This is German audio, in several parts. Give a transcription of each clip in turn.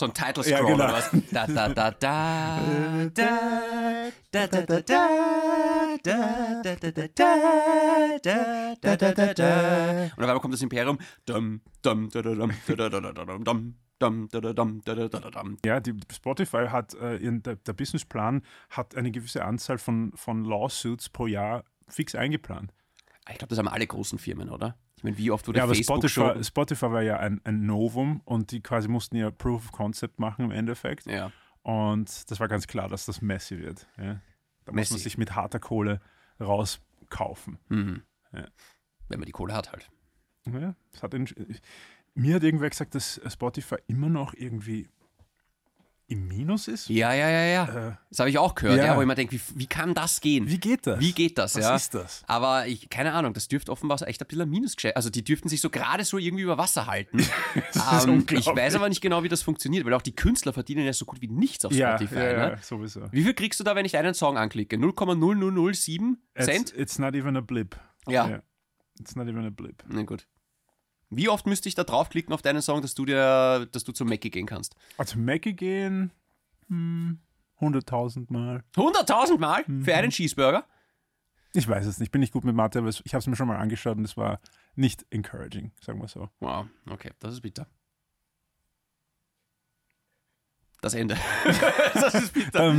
So ein Title Scroll genau. oder was? Da, da, da, da, da, da, da, da, da, da, da, da, da, da, da, da, da. Und auf einmal kommt das Imperium. Dum, dum, da, da, dum, da, da, da, da, dum, dum. Ja, die Spotify hat, der Businessplan hat eine gewisse Anzahl von Lawsuits pro Jahr fix eingeplant. Ich glaube, das haben alle großen Firmen, oder? Ich meine, wie oft wurde Ja, aber Facebook Spotify war ja ein Novum und die quasi mussten ja Proof of Concept machen im Endeffekt. Ja. Und das war ganz klar, dass das messy wird. Ja. Da muss man sich mit harter Kohle rauskaufen. Mhm. Ja. Wenn man die Kohle hat halt. Ja, mir hat irgendwer gesagt, dass Spotify immer noch irgendwie im Minus ist. Ja. Das habe ich auch gehört, ja. Wo ich mir denke, wie kann das gehen? Wie geht das? Was ist das? Aber keine Ahnung, das dürfte offenbar echt ein bisschen ein Minusgeschäft. Also die dürften sich so gerade so irgendwie über Wasser halten. Ich weiß aber nicht genau, wie das funktioniert, weil auch die Künstler verdienen ja so gut wie nichts auf Spotify. Ja, sowieso. Wie viel kriegst du da, wenn ich einen Song anklicke? 0,0007 Cent? It's not even a blip. Ja. It's not even a blip. Na gut. Wie oft müsste ich da draufklicken auf deinen Song, dass du zum Mackie gehen kannst? Also Mackie gehen 100.000 Mal. 100.000 Mal für einen Cheeseburger? Ich weiß es nicht, ich bin nicht gut mit Mathe, aber ich habe es mir schon mal angeschaut und es war nicht encouraging, sagen wir so. Wow, okay, das ist bitter. Das Ende. Das ist bitter.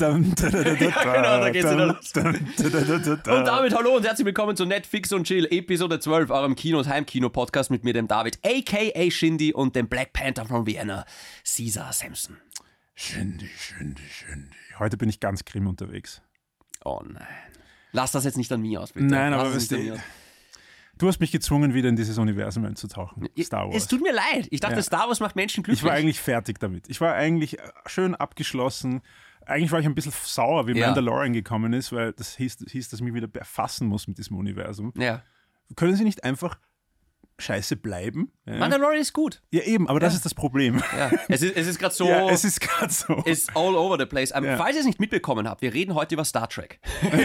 Genau, da geht's wieder los. Und damit hallo und herzlich willkommen zu Netflix und Chill, Episode 12, eurem Kino- und Heimkino-Podcast mit mir, dem David, a.k.a. Shindy und dem Black Panther von Vienna, Caesar Samson. Shindy. Heute bin ich ganz grimm unterwegs. Oh nein. Lass das jetzt nicht an mir aus, bitte. Nein, aber du hast mich gezwungen, wieder in dieses Universum einzutauchen. Star Wars. Es tut mir leid. Ich dachte, Star Wars macht Menschen glücklich. Ich war eigentlich fertig damit. Ich war eigentlich schön abgeschlossen. Eigentlich war ich ein bisschen sauer, wie Mandalorian gekommen ist, weil das hieß, dass ich mich wieder befassen muss mit diesem Universum. Ja. Können sie nicht einfach scheiße bleiben? Ja? Mandalorian ist gut. Ja, eben, aber das ist das Problem. Ja. Es ist gerade so. Ja, es ist gerade so. It's all over the place. Falls ihr es nicht mitbekommen habt, wir reden heute über Star Trek.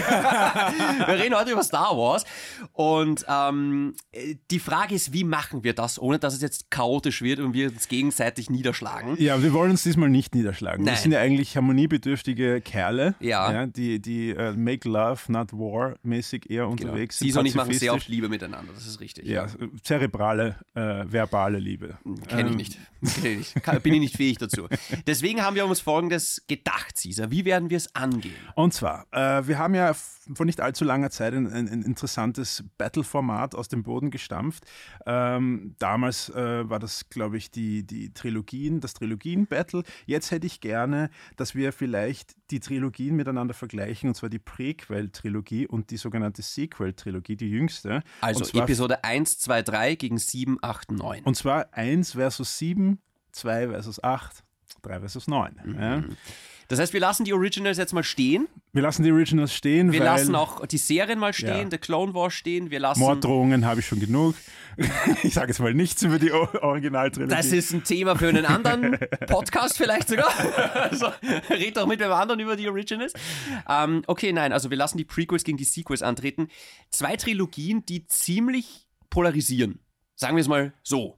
Wir reden heute über Star Wars. Und die Frage ist, wie machen wir das, ohne dass es jetzt chaotisch wird und wir uns gegenseitig niederschlagen? Ja, wir wollen uns diesmal nicht niederschlagen. Nein. Wir sind ja eigentlich harmoniebedürftige Kerle, ja. Die make love, not war mäßig eher unterwegs sind. Sie und ich machen sehr oft Liebe miteinander, das ist richtig. Ja, zerebrale, verbale Liebe. Kenn ich nicht. Bin ich nicht fähig dazu. Deswegen haben wir uns Folgendes gedacht, Caesar. Wie werden wir es angehen? Und zwar, wir haben ja vor nicht allzu langer Zeit ein interessantes Battle-Format aus dem Boden gestampft. Damals war das, glaube ich, das Trilogien-Battle. Jetzt hätte ich gerne, dass wir vielleicht die Trilogien miteinander vergleichen, und zwar die Prequel-Trilogie und die sogenannte Sequel-Trilogie, die jüngste. Also Episode 1, 2, 3 gegen 7, 8, 9. Und zwar 1 versus 7, 2 versus 8, 3 versus 9. Mhm. Ja. Das heißt, wir lassen die Originals jetzt mal stehen. Wir lassen die Originals stehen. Wir lassen auch die Serien mal stehen, Ja. der Clone Wars stehen. Wir lassen Morddrohungen habe ich schon genug. Ich sage jetzt mal nichts über die Originaltrilogie. Das ist ein Thema für einen anderen Podcast vielleicht sogar. Also, red doch mit dem anderen über die Originals. Okay, nein, also wir lassen die Prequels gegen die Sequels antreten. 2 Trilogien, die ziemlich polarisieren. Sagen wir es mal so.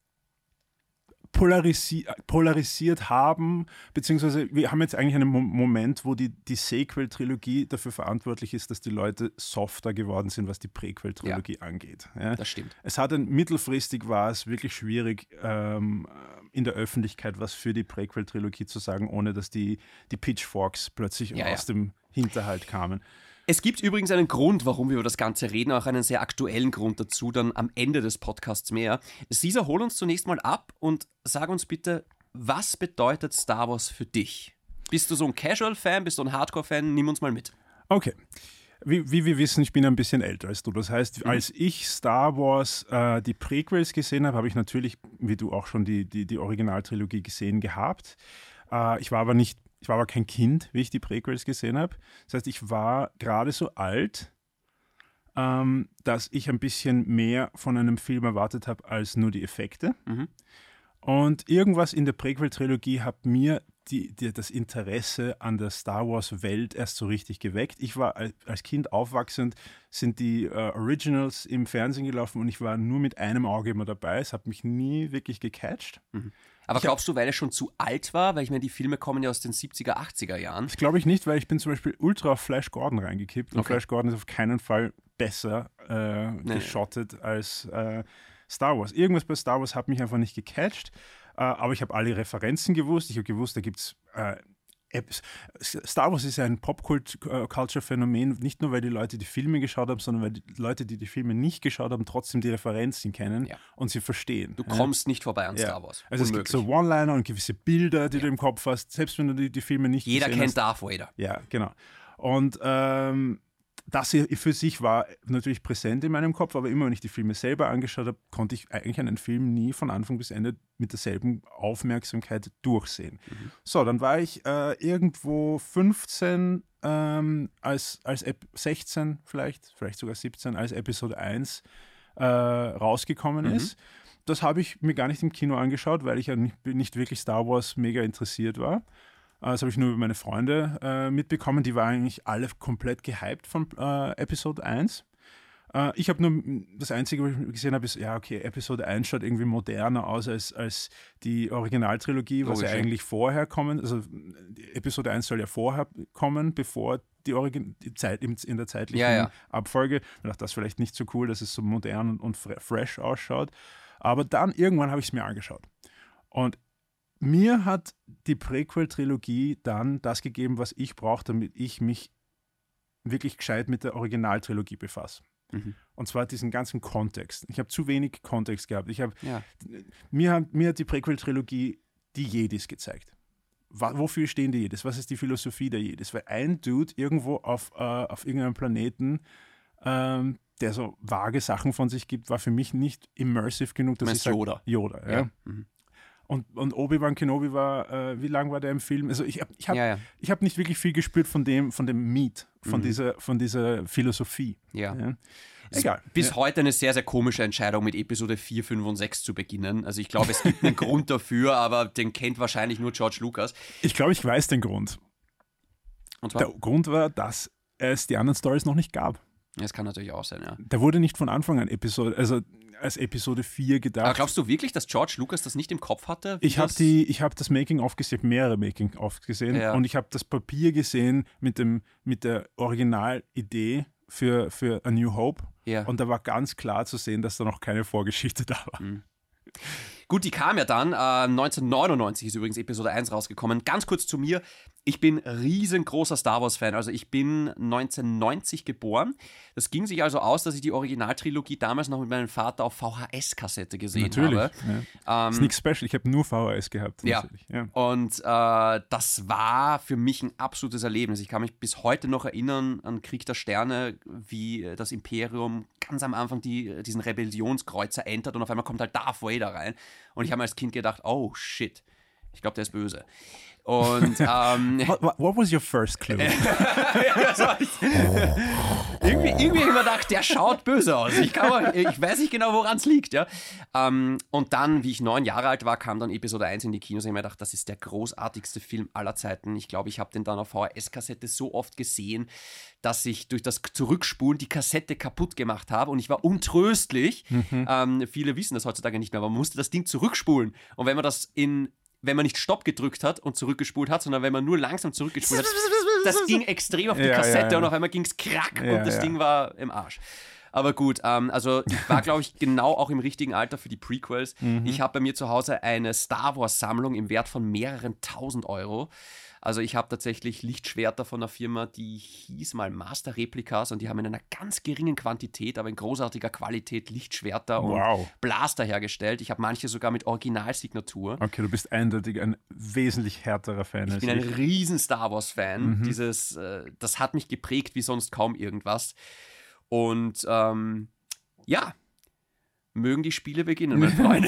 Polarisiert haben, beziehungsweise wir haben jetzt eigentlich einen Moment, wo die Sequel-Trilogie dafür verantwortlich ist, dass die Leute softer geworden sind, was die Prequel-Trilogie angeht. Ja? Das stimmt. Mittelfristig war es wirklich schwierig, in der Öffentlichkeit was für die Prequel-Trilogie zu sagen, ohne dass die Pitchforks plötzlich aus dem Hinterhalt kamen. Es gibt übrigens einen Grund, warum wir über das Ganze reden, auch einen sehr aktuellen Grund dazu, dann am Ende des Podcasts mehr. Caesar, hol uns zunächst mal ab und sag uns bitte, was bedeutet Star Wars für dich? Bist du so ein Casual-Fan, bist du ein Hardcore-Fan? Nimm uns mal mit. Okay. Wie wir wissen, ich bin ein bisschen älter als du. Das heißt, als ich Star Wars die Prequels gesehen habe, habe ich natürlich, wie du auch schon, die Originaltrilogie gesehen gehabt. Ich war aber kein Kind, wie ich die Prequels gesehen habe. Das heißt, ich war gerade so alt, dass ich ein bisschen mehr von einem Film erwartet habe als nur die Effekte. Mhm. Und irgendwas in der Prequel-Trilogie hat mir das Interesse an der Star Wars-Welt erst so richtig geweckt. Ich war als Kind aufwachsend, sind die Originals im Fernsehen gelaufen und ich war nur mit einem Auge immer dabei. Es hat mich nie wirklich gecatcht. Mhm. Aber glaubst du, weil er schon zu alt war? Weil ich meine, die Filme kommen ja aus den 70er, 80er Jahren. Das glaube ich nicht, weil ich bin zum Beispiel ultra auf Flash Gordon reingekippt. Und Flash Gordon ist auf keinen Fall besser geschottet als Star Wars. Irgendwas bei Star Wars hat mich einfach nicht gecatcht. Aber ich habe alle Referenzen gewusst. Ich habe gewusst, da gibt es Star Wars ist ja ein Pop-Culture-Phänomen, nicht nur, weil die Leute die Filme geschaut haben, sondern weil die Leute, die Filme nicht geschaut haben, trotzdem die Referenzen kennen und sie verstehen. Du kommst nicht vorbei an Star Wars. Also es gibt so One-Liner und gewisse Bilder, die du im Kopf hast, selbst wenn du die Filme nicht Jeder gesehen kennt hast. Darth Vader. Ja, genau. Und das hier für sich war natürlich präsent in meinem Kopf, aber immer wenn ich die Filme selber angeschaut habe, konnte ich eigentlich einen Film nie von Anfang bis Ende mit derselben Aufmerksamkeit durchsehen. So, dann war ich irgendwo 15, als 16 vielleicht sogar 17, als Episode 1 rausgekommen ist. Das habe ich mir gar nicht im Kino angeschaut, weil ich ja nicht wirklich Star Wars mega interessiert war. Das habe ich nur über meine Freunde mitbekommen. Die waren eigentlich alle komplett gehypt von Episode 1. Ich habe nur, das Einzige, was ich gesehen habe, ist, ja, okay, Episode 1 schaut irgendwie moderner aus als die Originaltrilogie, was ja eigentlich vorher kommen. Also Episode 1 soll ja vorher kommen, bevor die Zeit in der zeitlichen Abfolge. Ich dachte, das ist vielleicht nicht so cool, dass es so modern und fresh ausschaut. Aber dann irgendwann habe ich es mir angeschaut. Und mir hat die Prequel-Trilogie dann das gegeben, was ich brauche, damit ich mich wirklich gescheit mit der Originaltrilogie befasse. Und zwar diesen ganzen Kontext. Ich habe zu wenig Kontext gehabt. Mir hat die Prequel-Trilogie die Jedis gezeigt. Wofür stehen die Jedis? Was ist die Philosophie der Jedis? Weil ein Dude irgendwo auf irgendeinem Planeten, der so vage Sachen von sich gibt, war für mich nicht immersive genug, dass ich sage, Yoda, ja. Und Obi-Wan Kenobi war, wie lang war der im Film? Also ich hab nicht wirklich viel gespürt von dem Meat, von dieser Philosophie. Ja. Egal. Bis heute eine sehr, sehr komische Entscheidung, mit Episode 4, 5 und 6 zu beginnen. Also ich glaube, es gibt einen Grund dafür, aber den kennt wahrscheinlich nur George Lucas. Ich glaube, ich weiß den Grund. Und zwar? Der Grund war, dass es die anderen Stories noch nicht gab. Das kann natürlich auch sein, ja. Da wurde nicht von Anfang an als Episode 4 gedacht. Aber glaubst du wirklich, dass George Lucas das nicht im Kopf hatte? Ich habe das Making-of gesehen, mehrere Making-of gesehen und ich habe das Papier gesehen mit der Originalidee für A New Hope und da war ganz klar zu sehen, dass da noch keine Vorgeschichte da war. Gut, die kam ja dann, 1999 ist übrigens Episode 1 rausgekommen. Ganz kurz zu mir, ich bin riesengroßer Star Wars-Fan, also ich bin 1990 geboren. Das ging sich also aus, dass ich die Originaltrilogie damals noch mit meinem Vater auf VHS-Kassette gesehen habe. Ja. Ist nichts special, ich habe nur VHS gehabt. Ja. Und das war für mich ein absolutes Erlebnis. Ich kann mich bis heute noch erinnern an Krieg der Sterne, wie das Imperium ganz am Anfang diesen Rebellionskreuzer entert und auf einmal kommt halt Darth Vader rein. Und ich habe mir als Kind gedacht, oh shit, ich glaube, der ist böse. Und what was your first clue? irgendwie habe ich mir gedacht, der schaut böse aus. Ich weiß nicht genau, woran es liegt. Ja? Und dann, wie ich 9 Jahre alt war, kam dann Episode 1 in die Kinos. Und ich habe mir gedacht, das ist der großartigste Film aller Zeiten. Ich glaube, ich habe den dann auf VHS-Kassette so oft gesehen, dass ich durch das Zurückspulen die Kassette kaputt gemacht habe. Und ich war untröstlich. Viele wissen das heutzutage nicht mehr, aber man musste das Ding zurückspulen. Und wenn man nicht Stopp gedrückt hat und zurückgespult hat, sondern wenn man nur langsam zurückgespult hat, das ging extrem auf die Kassette und auf einmal ging es krack und das Ding war im Arsch. Aber gut, also ich war, glaube ich, genau auch im richtigen Alter für die Prequels. Ich habe bei mir zu Hause eine Star Wars-Sammlung im Wert von mehreren 1000 €. Also ich habe tatsächlich Lichtschwerter von einer Firma, die hieß mal Master Replikas und die haben in einer ganz geringen Quantität, aber in großartiger Qualität Lichtschwerter und Blaster hergestellt. Ich habe manche sogar mit Originalsignatur. Okay, du bist eindeutig ein wesentlich härterer Fan als ich. Ich bin ein riesen Star Wars-Fan. Das hat mich geprägt wie sonst kaum irgendwas. Und mögen die Spiele beginnen, meine Freunde.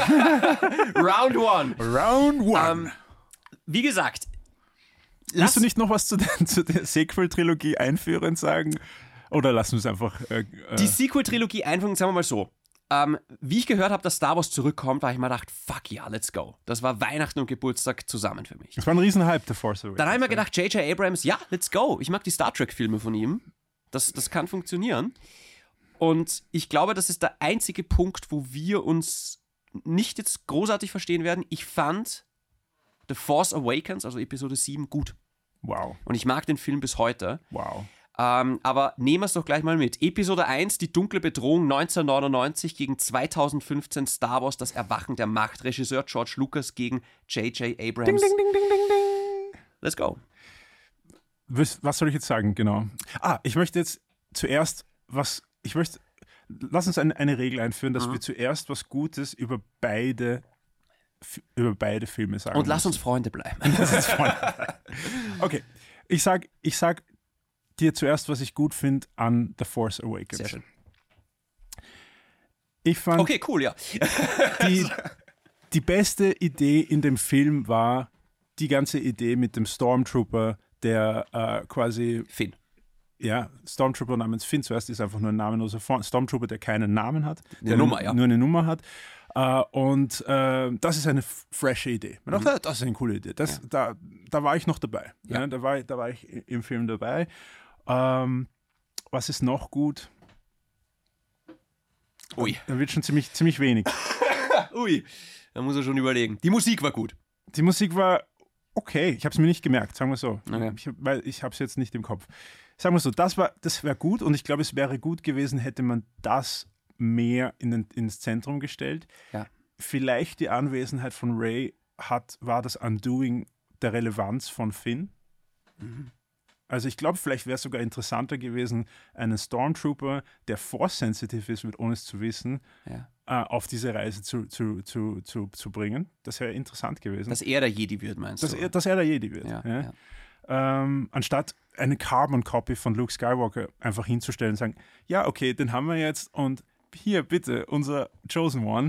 Round 1. Wie gesagt, willst du nicht noch was zu der Sequel-Trilogie einführend sagen? Oder lassen wir es einfach... Die Sequel-Trilogie einführend, sagen wir mal so. Wie ich gehört habe, dass Star Wars zurückkommt, habe ich mir gedacht, fuck yeah, let's go. Das war Weihnachten und Geburtstag zusammen für mich. Das war ein Riesenhype, The Force Awakens. Dann habe ich mir gedacht, J.J. Abrams, ja, let's go. Ich mag die Star Trek-Filme von ihm. Das kann funktionieren. Und ich glaube, das ist der einzige Punkt, wo wir uns nicht jetzt großartig verstehen werden, ich fand The Force Awakens, also Episode 7, gut. Wow. Und ich mag den Film bis heute. Wow. Aber nehmen wir es doch gleich mal mit. Episode 1, die dunkle Bedrohung 1999 gegen 2015 Star Wars, das Erwachen der Macht. Regisseur George Lucas gegen J.J. Abrams. Ding, ding, ding, ding, ding, ding. Let's go. Was soll ich jetzt sagen? Genau. Ich möchte jetzt zuerst lass uns eine Regel einführen, dass wir zuerst was Gutes über beide Filme sagen. Und lass uns Freunde bleiben. Okay, ich sag dir zuerst, was ich gut finde an The Force Awakens. Sehr schön. Ich fand, okay, cool, ja. die beste Idee in dem Film war die ganze Idee mit dem Stormtrooper, der quasi... Finn. Ja, Stormtrooper namens Finn. Zuerst ist einfach nur ein namenloser Stormtrooper, der keinen Namen hat. Der Nummer, ja. Nur eine Nummer hat. Und das ist eine frische Idee. Man dachte, das ist eine coole Idee. Da war ich noch dabei. Ja. Ja, da war ich im Film dabei. Was ist noch gut? Ui. Da wird schon ziemlich wenig. Ui, da muss er schon überlegen. Die Musik war gut. Die Musik war okay. Ich habe es mir nicht gemerkt, sagen wir so. Okay. Weil ich habe es jetzt nicht im Kopf. Sagen wir so, das wäre gut und ich glaube, es wäre gut gewesen, hätte man das mehr ins Zentrum gestellt. Ja. Vielleicht die Anwesenheit von Rey war das Undoing der Relevanz von Finn. Mhm. Also ich glaube, vielleicht wäre es sogar interessanter gewesen, einen Stormtrooper, der Force-sensitive ist, ohne es zu wissen, auf diese Reise zu bringen. Das wäre interessant gewesen. Dass er der Jedi wird, meinst du? Dass er der Jedi wird. Ja. Anstatt eine Carbon-Copy von Luke Skywalker einfach hinzustellen und sagen, ja, okay, den haben wir jetzt und hier, bitte, unser Chosen One.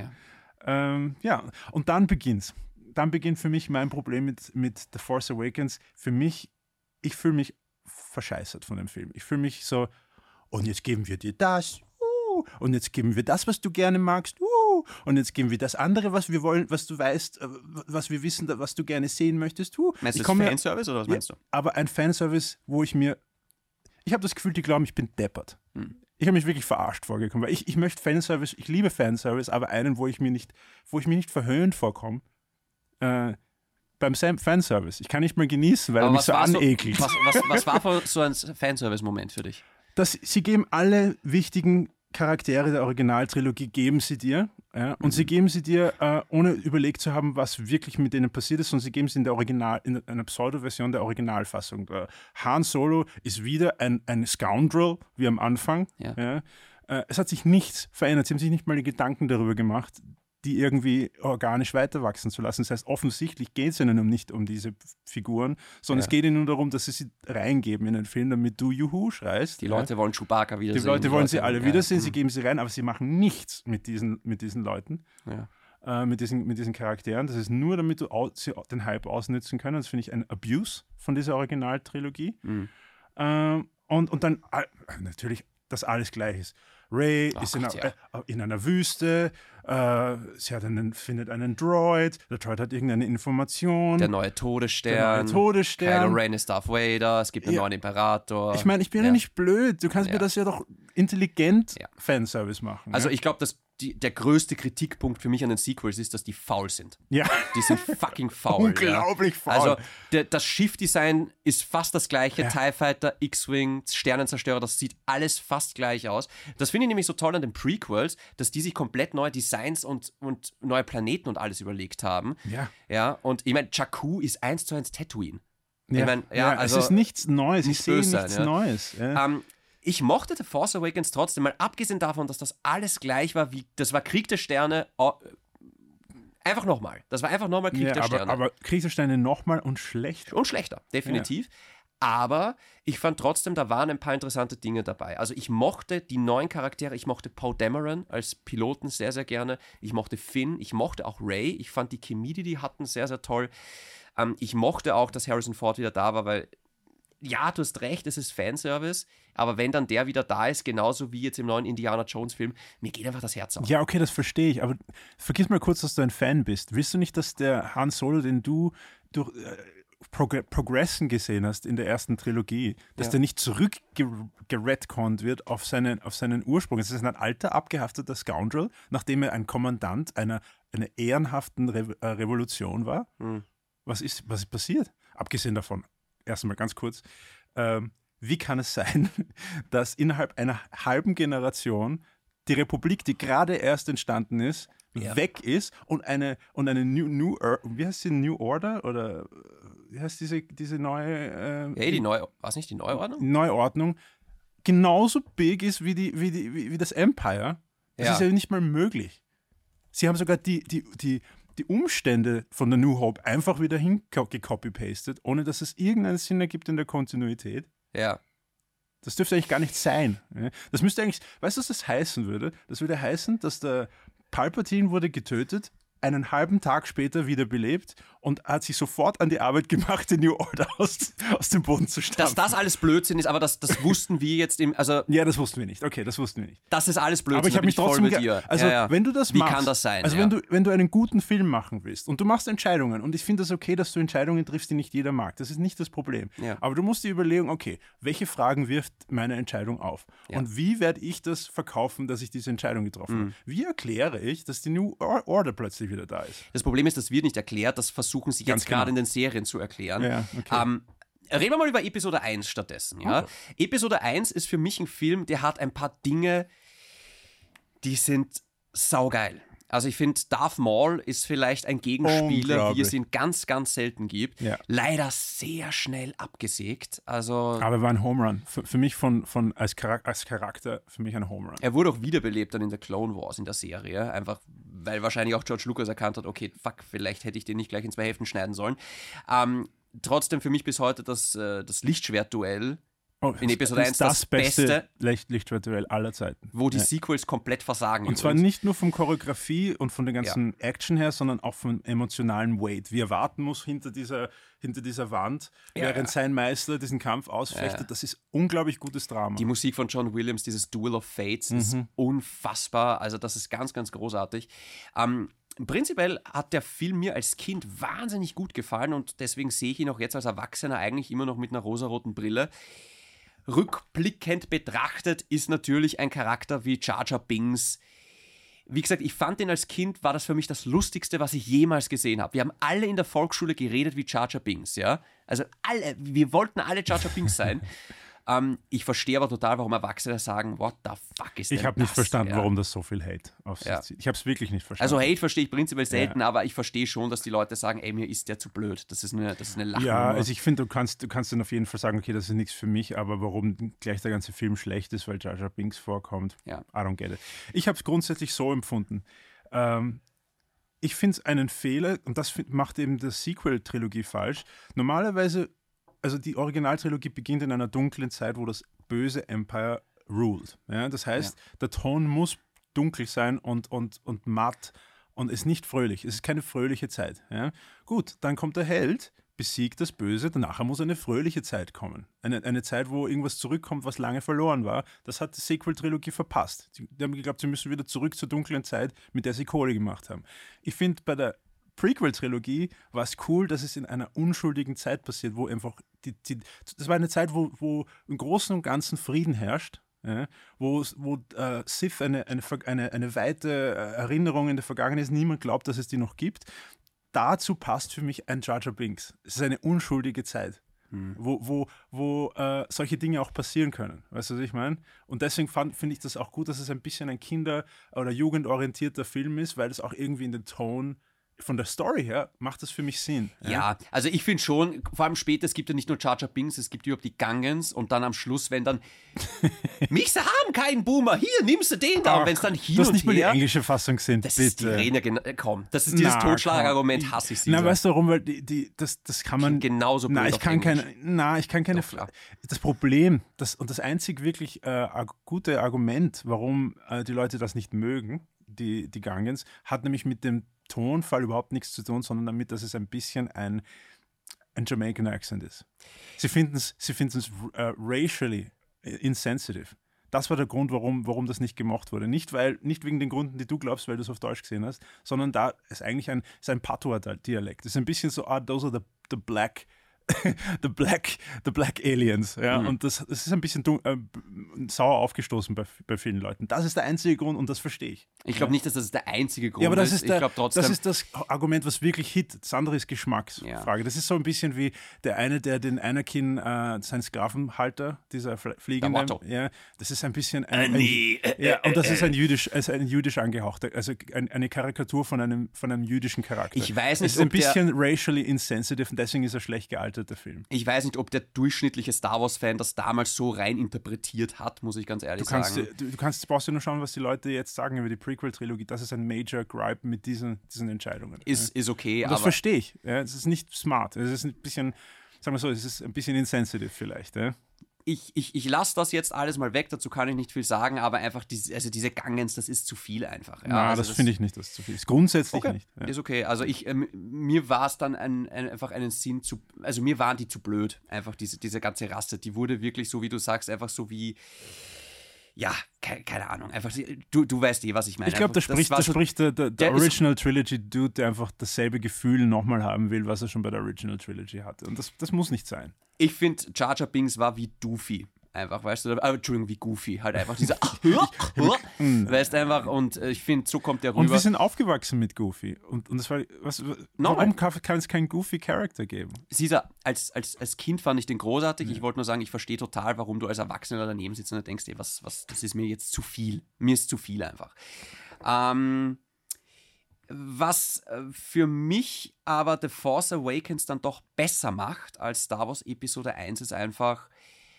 Und dann beginnt's. Dann beginnt für mich mein Problem mit The Force Awakens. Ich fühle mich verscheißert von dem Film. Ich fühle mich so, und jetzt geben wir dir das, und jetzt geben wir das, was du gerne magst, und jetzt geben wir das andere, was wir wollen, was du weißt, was wir wissen, was du gerne sehen möchtest. Meinst du das Fanservice oder was meinst du? Aber ein Fanservice, wo ich habe das Gefühl, die glauben, ich bin deppert. Ich habe mich wirklich verarscht vorgekommen, weil ich möchte Fanservice, ich liebe Fanservice, aber einen, wo ich mir nicht verhöhnt vorkomme. Beim Fanservice. Ich kann nicht mal genießen, weil er mich so anekelt. Was war so ein Fanservice-Moment für dich? Sie geben alle wichtigen Charaktere der Originaltrilogie, geben sie dir. Ja, und sie geben sie dir, ohne überlegt zu haben, was wirklich mit denen passiert ist, sondern sie geben sie in einer Pseudo-Version der Originalfassung. Han Solo ist wieder ein Scoundrel, wie am Anfang. Ja. Ja. Es hat sich nichts verändert. Sie haben sich nicht mal die Gedanken darüber gemacht, die irgendwie organisch weiterwachsen zu lassen. Das heißt, offensichtlich geht es ihnen nicht um diese Figuren, sondern es geht ihnen nur darum, dass sie reingeben in den Film, damit du Juhu schreist. Die Leute wollen Chewbacca wiedersehen. Die Leute wollen sie alle wiedersehen, sie geben sie rein, aber sie machen nichts mit diesen Leuten, mit diesen Charakteren. Das ist nur, damit du den Hype ausnutzen können. Das finde ich ein Abuse von dieser Originaltrilogie. Und dann natürlich, dass alles gleich ist. Rey ist in einer Wüste, sie findet einen Droid, der Droid hat irgendeine Information. Der neue Todesstern. Kylo Ren ist Darth Vader, es gibt einen neuen Imperator. Ich meine, ich bin ja nicht blöd, du kannst mir das ja doch intelligent Fanservice machen. Also ich glaube, dass der größte Kritikpunkt für mich an den Sequels ist, dass die faul sind. Ja. Die sind fucking faul. Unglaublich faul. Also das Schiffdesign ist fast das gleiche. TIE Fighter, X-Wing, Sternenzerstörer, das sieht alles fast gleich aus. Das finde ich nämlich so toll an den Prequels, dass die sich komplett neue Designs und neue Planeten und alles überlegt haben. Ja. Und ich meine, Jakku ist 1:1 Tatooine. Ja. Ich mein, also es ist nichts Neues. Ich sehe nichts Neues. Ja. Ich mochte The Force Awakens trotzdem, mal abgesehen davon, dass das alles gleich war, das war Krieg der Sterne, einfach nochmal. Das war einfach nochmal Krieg der Sterne. Aber Krieg der Sterne nochmal und schlechter. Und schlechter, definitiv. Ja. Aber ich fand trotzdem, da waren ein paar interessante Dinge dabei. Also ich mochte die neuen Charaktere, ich mochte Poe Dameron als Piloten sehr, sehr gerne. Ich mochte Finn, ich mochte auch Rey. Ich fand die Chemie, die hatten, sehr, sehr toll. Ich mochte auch, dass Harrison Ford wieder da war, weil ja, du hast recht, es ist Fanservice, aber wenn dann der wieder da ist, genauso wie jetzt im neuen Indiana Jones Film, mir geht einfach das Herz auf. Ja, okay, das verstehe ich, aber vergiss mal kurz, dass du ein Fan bist. Willst du nicht, dass der Han Solo, den du Progression gesehen hast in der ersten Trilogie, dass der nicht zurückgeretconnt wird auf seinen Ursprung. Es ist ein alter, abgehafteter Scoundrel, nachdem er ein Kommandant einer ehrenhaften Revolution war. Was ist passiert? Abgesehen davon, erstmal ganz kurz, wie kann es sein, dass innerhalb einer halben Generation die Republik, die gerade erst entstanden ist, weg ist und eine wie heißt die, New Order oder wie heißt diese neue die Neuordnung? Neuordnung genauso big ist wie das Empire. Das ist ja nicht mal möglich. Sie haben sogar die Umstände von der New Hope einfach wieder hingecopy-pastet, ohne dass es irgendeinen Sinn ergibt in der Kontinuität. Ja. Das dürfte eigentlich gar nicht sein. Das müsste eigentlich, weißt du, was das heißen würde? Das würde heißen, dass der Palpatine wurde getötet, einen halben Tag später wiederbelebt und hat sich sofort an die Arbeit gemacht, die New Order aus dem Boden zu stampfen. Dass das alles Blödsinn ist, aber das wussten wir jetzt Ja, das wussten wir nicht. Okay, das wussten wir nicht. Das ist alles Blödsinn. Aber ich habe mich trotzdem wenn du das machst, wie kann das sein? Also wenn du einen guten Film machen willst und du machst Entscheidungen und ich finde das okay, dass du Entscheidungen triffst, die nicht jeder mag. Das ist nicht das Problem. Ja. Aber du musst dir überlegen, okay, welche Fragen wirft meine Entscheidung auf? Ja. Und wie werde ich das verkaufen, dass ich diese Entscheidung getroffen habe? Wie erkläre ich, dass die New Order plötzlich wieder da ist? Das Problem ist, das wird nicht erklärt, das versuchen sie jetzt gerade in den Serien zu erklären. Ja, okay. Reden wir mal über Episode 1 stattdessen. Ja? Okay. Episode 1 ist für mich ein Film, der hat ein paar Dinge, die sind saugeil. Also ich finde, Darth Maul ist vielleicht ein Gegenspieler, wie es ihn ganz, ganz selten gibt. Ja. Leider sehr schnell abgesägt. Also, aber er war ein Home Run. Für mich als Charakter, für mich ein Home Run. Er wurde auch wiederbelebt dann in der Clone Wars, in der Serie. Einfach, weil wahrscheinlich auch George Lucas erkannt hat, okay, fuck, vielleicht hätte ich den nicht gleich in 2 Hälften schneiden sollen. Trotzdem für mich bis heute das Lichtschwertduell in Episode 1 das beste Lichtschwertduell aller Zeiten. Wo die Sequels komplett versagen. Und zwar nicht nur von Choreografie und von der ganzen Action her, sondern auch vom emotionalen Weight. Wie er warten muss hinter dieser Wand, während sein Meister diesen Kampf ausfechtet. Das ist unglaublich gutes Drama. Die Musik von John Williams, dieses Duel of Fates, ist unfassbar. Also das ist ganz, ganz großartig. Prinzipiell hat der Film mir als Kind wahnsinnig gut gefallen und deswegen sehe ich ihn auch jetzt als Erwachsener eigentlich immer noch mit einer rosaroten Brille. Rückblickend betrachtet ist natürlich ein Charakter wie Jar Jar Binks. Wie gesagt, ich fand ihn als Kind, war das für mich das Lustigste, was ich jemals gesehen habe. Wir haben alle in der Volksschule geredet wie Jar Jar Binks, ja? Also wir wollten alle Jar Jar Binks sein. Ich verstehe aber total, warum Erwachsene sagen, what the fuck ist denn das? Ich habe nicht verstanden, warum das so viel Hate auf sich zieht. Ich habe es wirklich nicht verstanden. Also Hate verstehe ich prinzipiell selten, aber ich verstehe schon, dass die Leute sagen, ey, mir ist der zu blöd. Das ist eine Lachnummer. Ja, also ich finde, du kannst dann auf jeden Fall sagen, okay, das ist nichts für mich, aber warum gleich der ganze Film schlecht ist, weil Jar Jar Binks vorkommt, I don't get it. Ich habe es grundsätzlich so empfunden. Ich finde es einen Fehler, und das macht eben die Sequel-Trilogie falsch. Normalerweise, also die Originaltrilogie beginnt in einer dunklen Zeit, wo das böse Empire ruled. Ja? Das heißt, der Ton muss dunkel sein und matt und ist nicht fröhlich. Es ist keine fröhliche Zeit. Ja? Gut, dann kommt der Held, besiegt das Böse, danach muss eine fröhliche Zeit kommen. Eine Zeit, wo irgendwas zurückkommt, was lange verloren war. Das hat die Sequel-Trilogie verpasst. Die haben geglaubt, sie müssen wieder zurück zur dunklen Zeit, mit der sie Kohle gemacht haben. Ich finde, bei der Prequel-Trilogie war es cool, dass es in einer unschuldigen Zeit passiert, wo einfach das war eine Zeit, wo im Großen und Ganzen Frieden herrscht, wo Sith eine weite Erinnerung in der Vergangenheit ist, niemand glaubt, dass es die noch gibt. Dazu passt für mich ein Jar Jar Binks. Es ist eine unschuldige Zeit, wo solche Dinge auch passieren können. Weißt du, was ich meine? Und deswegen finde ich das auch gut, dass es ein bisschen ein kinder- oder jugendorientierter Film ist, weil es auch irgendwie in den Ton von der Story her macht das für mich Sinn. Ja, also ich finde schon, vor allem später, es gibt ja nicht nur Jar Jar Binks, es gibt überhaupt die Gungans und dann am Schluss, wenn dann mich haben keinen Boomer, hier, nimmst du den da. Und wenn es dann hin und her... Das nicht mal die englische Fassung sind, das bitte. Ist die Rede, komm, das ist dieses Totschlagargument, hasse ich sie. Na, weißt du warum? Weil das kann man... Genauso blöd ich kann keine... Das Problem, das einzig wirklich gute Argument, warum die Leute das nicht mögen, die Gungans, hat nämlich mit dem Tonfall überhaupt nichts zu tun, sondern damit, dass es ein bisschen ein Jamaican Accent ist. Sie finden es racially insensitive. Das war der Grund, warum das nicht gemacht wurde. Nicht wegen den Gründen, die du glaubst, weil du es auf Deutsch gesehen hast, sondern da ist eigentlich ein Patois-Dialekt. Es ist ein bisschen so, those are the black the Black Aliens. Ja? Und das ist ein bisschen sauer aufgestoßen bei vielen Leuten. Das ist der einzige Grund und das verstehe ich. Ich glaube nicht, dass das der einzige Grund aber das ist. Ich glaube trotzdem. Das ist das Argument, was wirklich hit. Das andere ist Geschmacksfrage. Das ist so ein bisschen wie der eine, der den Anakin, sein Sklavenhalter, dieser Fliegende, das ist ein bisschen und das ist ein jüdisch angehauchter, also eine Karikatur von einem jüdischen Charakter. Ich weiß nicht, es ist ein bisschen racially insensitive und deswegen ist er schlecht gealtert, der Film. Ich weiß nicht, ob der durchschnittliche Star Wars-Fan das damals so rein interpretiert hat, muss ich ganz ehrlich sagen. Du brauchst ja nur schauen, was die Leute jetzt sagen über die Prequel-Trilogie. Das ist ein Major Gripe mit diesen Entscheidungen. Ist okay, aber das verstehe ich. Ja, es ist nicht smart. Es ist ein bisschen, sagen wir so, es ist ein bisschen insensitive vielleicht. Ja. Ich lasse das jetzt alles mal weg, dazu kann ich nicht viel sagen, aber einfach diese Gangens, das ist zu viel einfach. Ja, also das finde ich nicht, dass es zu viel ist. Grundsätzlich nicht. Ja. Ist okay. Also mir war es dann einfach einen Sinn zu, also mir waren die zu blöd, einfach diese ganze Rasse, die wurde wirklich so, wie du sagst, einfach so wie, ja, keine Ahnung, einfach, du weißt was ich meine. Ich glaube, da spricht der Original Trilogy Dude, der einfach dasselbe Gefühl nochmal haben will, was er schon bei der Original Trilogy hatte. Und das muss nicht sein. Ich finde, Jar Jar Binks war wie Doofy. Einfach, weißt du, Entschuldigung, wie Goofy. Halt einfach dieser weißt einfach, und ich finde, so kommt der rüber. Und wir sind aufgewachsen mit Goofy. Und das war, warum kann es keinen Goofy-Charakter geben? Caesar, als Kind fand ich den großartig. Ja. Ich wollte nur sagen, ich verstehe total, warum du als Erwachsener daneben sitzt und denkst, ey, das ist mir jetzt zu viel. Mir ist zu viel einfach. Was für mich aber The Force Awakens dann doch besser macht als Star Wars Episode 1 ist einfach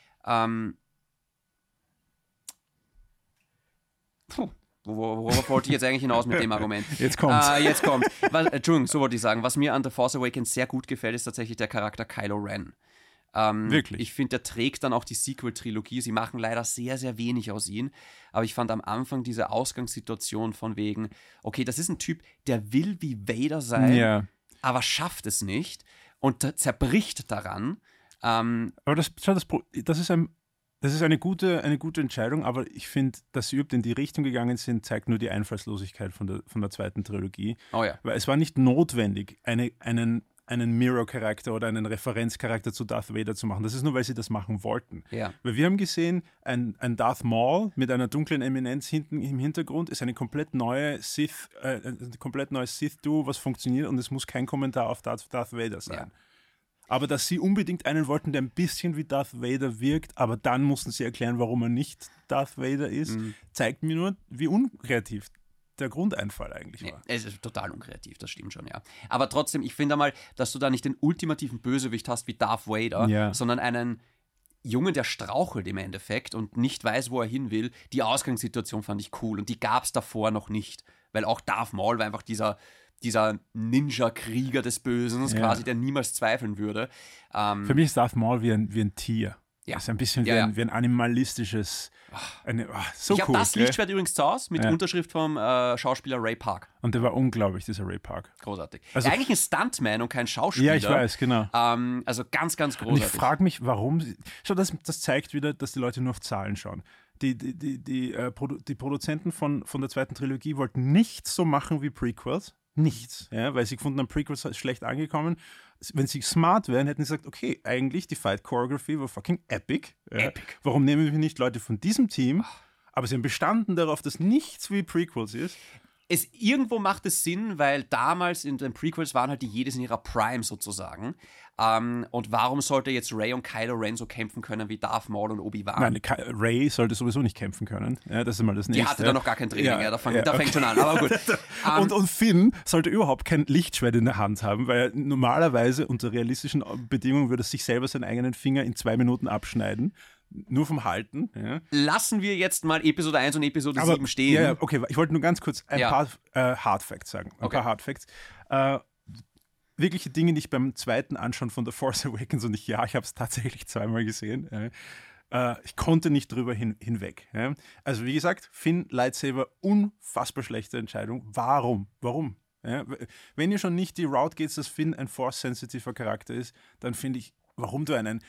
worauf wollte ich jetzt eigentlich hinaus mit dem Argument? Jetzt kommt's. Entschuldigung, so wollte ich sagen. Was mir an The Force Awakens sehr gut gefällt, ist tatsächlich der Charakter Kylo Ren. Wirklich? Ich finde, der trägt dann auch die Sequel-Trilogie. Sie machen leider sehr, sehr wenig aus ihm. Aber ich fand am Anfang diese Ausgangssituation von wegen, okay, das ist ein Typ, der will wie Vader sein, aber schafft es nicht und zerbricht daran. Aber das ist eine gute Entscheidung, aber ich finde, dass sie überhaupt in die Richtung gegangen sind, zeigt nur die Einfallslosigkeit von der zweiten Trilogie. Oh ja. Weil es war nicht notwendig, einen Mirror-Charakter oder einen Referenzcharakter zu Darth Vader zu machen. Das ist nur, weil sie das machen wollten. Ja. Weil wir haben gesehen, ein Darth Maul mit einer dunklen Eminenz hinten im Hintergrund ist eine komplett neue Sith-Duo, was funktioniert, und es muss kein Kommentar auf Darth Vader sein. Ja. Aber dass sie unbedingt einen wollten, der ein bisschen wie Darth Vader wirkt, aber dann mussten sie erklären, warum er nicht Darth Vader ist, zeigt mir nur, wie unkreativ der Grundeinfall eigentlich war. Es ist total unkreativ, das stimmt schon, ja. Aber trotzdem, ich finde einmal, dass du da nicht den ultimativen Bösewicht hast wie Darth Vader, sondern einen Jungen, der strauchelt im Endeffekt und nicht weiß, wo er hin will. Die Ausgangssituation fand ich cool und die gab es davor noch nicht, weil auch Darth Maul war einfach dieser Ninja-Krieger des Bösen, quasi, der niemals zweifeln würde. Für mich ist Darth Maul wie ein Tier. Ja. Das ist ein bisschen wie ein animalistisches. So ich habe das Lichtschwert übrigens zu Hause mit Unterschrift vom Schauspieler Ray Park. Und der war unglaublich, dieser Ray Park. Großartig. Also, eigentlich ein Stuntman und kein Schauspieler. Ja, ich weiß, genau. Also ganz, ganz großartig. Und ich frage mich, warum. Schau, das zeigt wieder, dass die Leute nur auf Zahlen schauen. Die Produzenten von der zweiten Trilogie wollten nichts so machen wie Prequels. Nichts, weil sie gefunden haben, Prequels ist schlecht angekommen. Wenn sie smart wären, hätten sie gesagt, okay, eigentlich die Fight Choreography war fucking epic. Epic. Warum nehmen wir nicht Leute von diesem Team? Aber sie haben bestanden darauf, dass nichts wie Prequels ist. Irgendwo macht es Sinn, weil damals in den Prequels waren halt die Jedis in ihrer Prime sozusagen. Und warum sollte jetzt Rey und Kylo Ren so kämpfen können wie Darth Maul und Obi-Wan? Nein, Rey sollte sowieso nicht kämpfen können. Ja, das ist mal das Nächste. Die hatte da noch gar kein Training, da fängt schon an, aber gut. Und Finn sollte überhaupt kein Lichtschwert in der Hand haben, weil normalerweise unter realistischen Bedingungen würde er sich selber seinen eigenen Finger in 2 Minuten abschneiden. Nur vom Halten. Ja. Lassen wir jetzt mal Episode 1 und Episode 7 stehen. Ja, okay, ich wollte nur ganz kurz ein paar Hard Facts sagen. Ein paar Hard Facts. Wirkliche Dinge, die ich beim zweiten Anschauen von The Force Awakens, und ich habe es tatsächlich 2-mal gesehen, ich konnte nicht drüber hinweg. Ja. Also wie gesagt, Finn, Lightsaber, unfassbar schlechte Entscheidung. Warum? Ja, wenn ihr schon nicht die Route geht, dass Finn ein Force-sensitiver Charakter ist, dann finde ich, warum du einen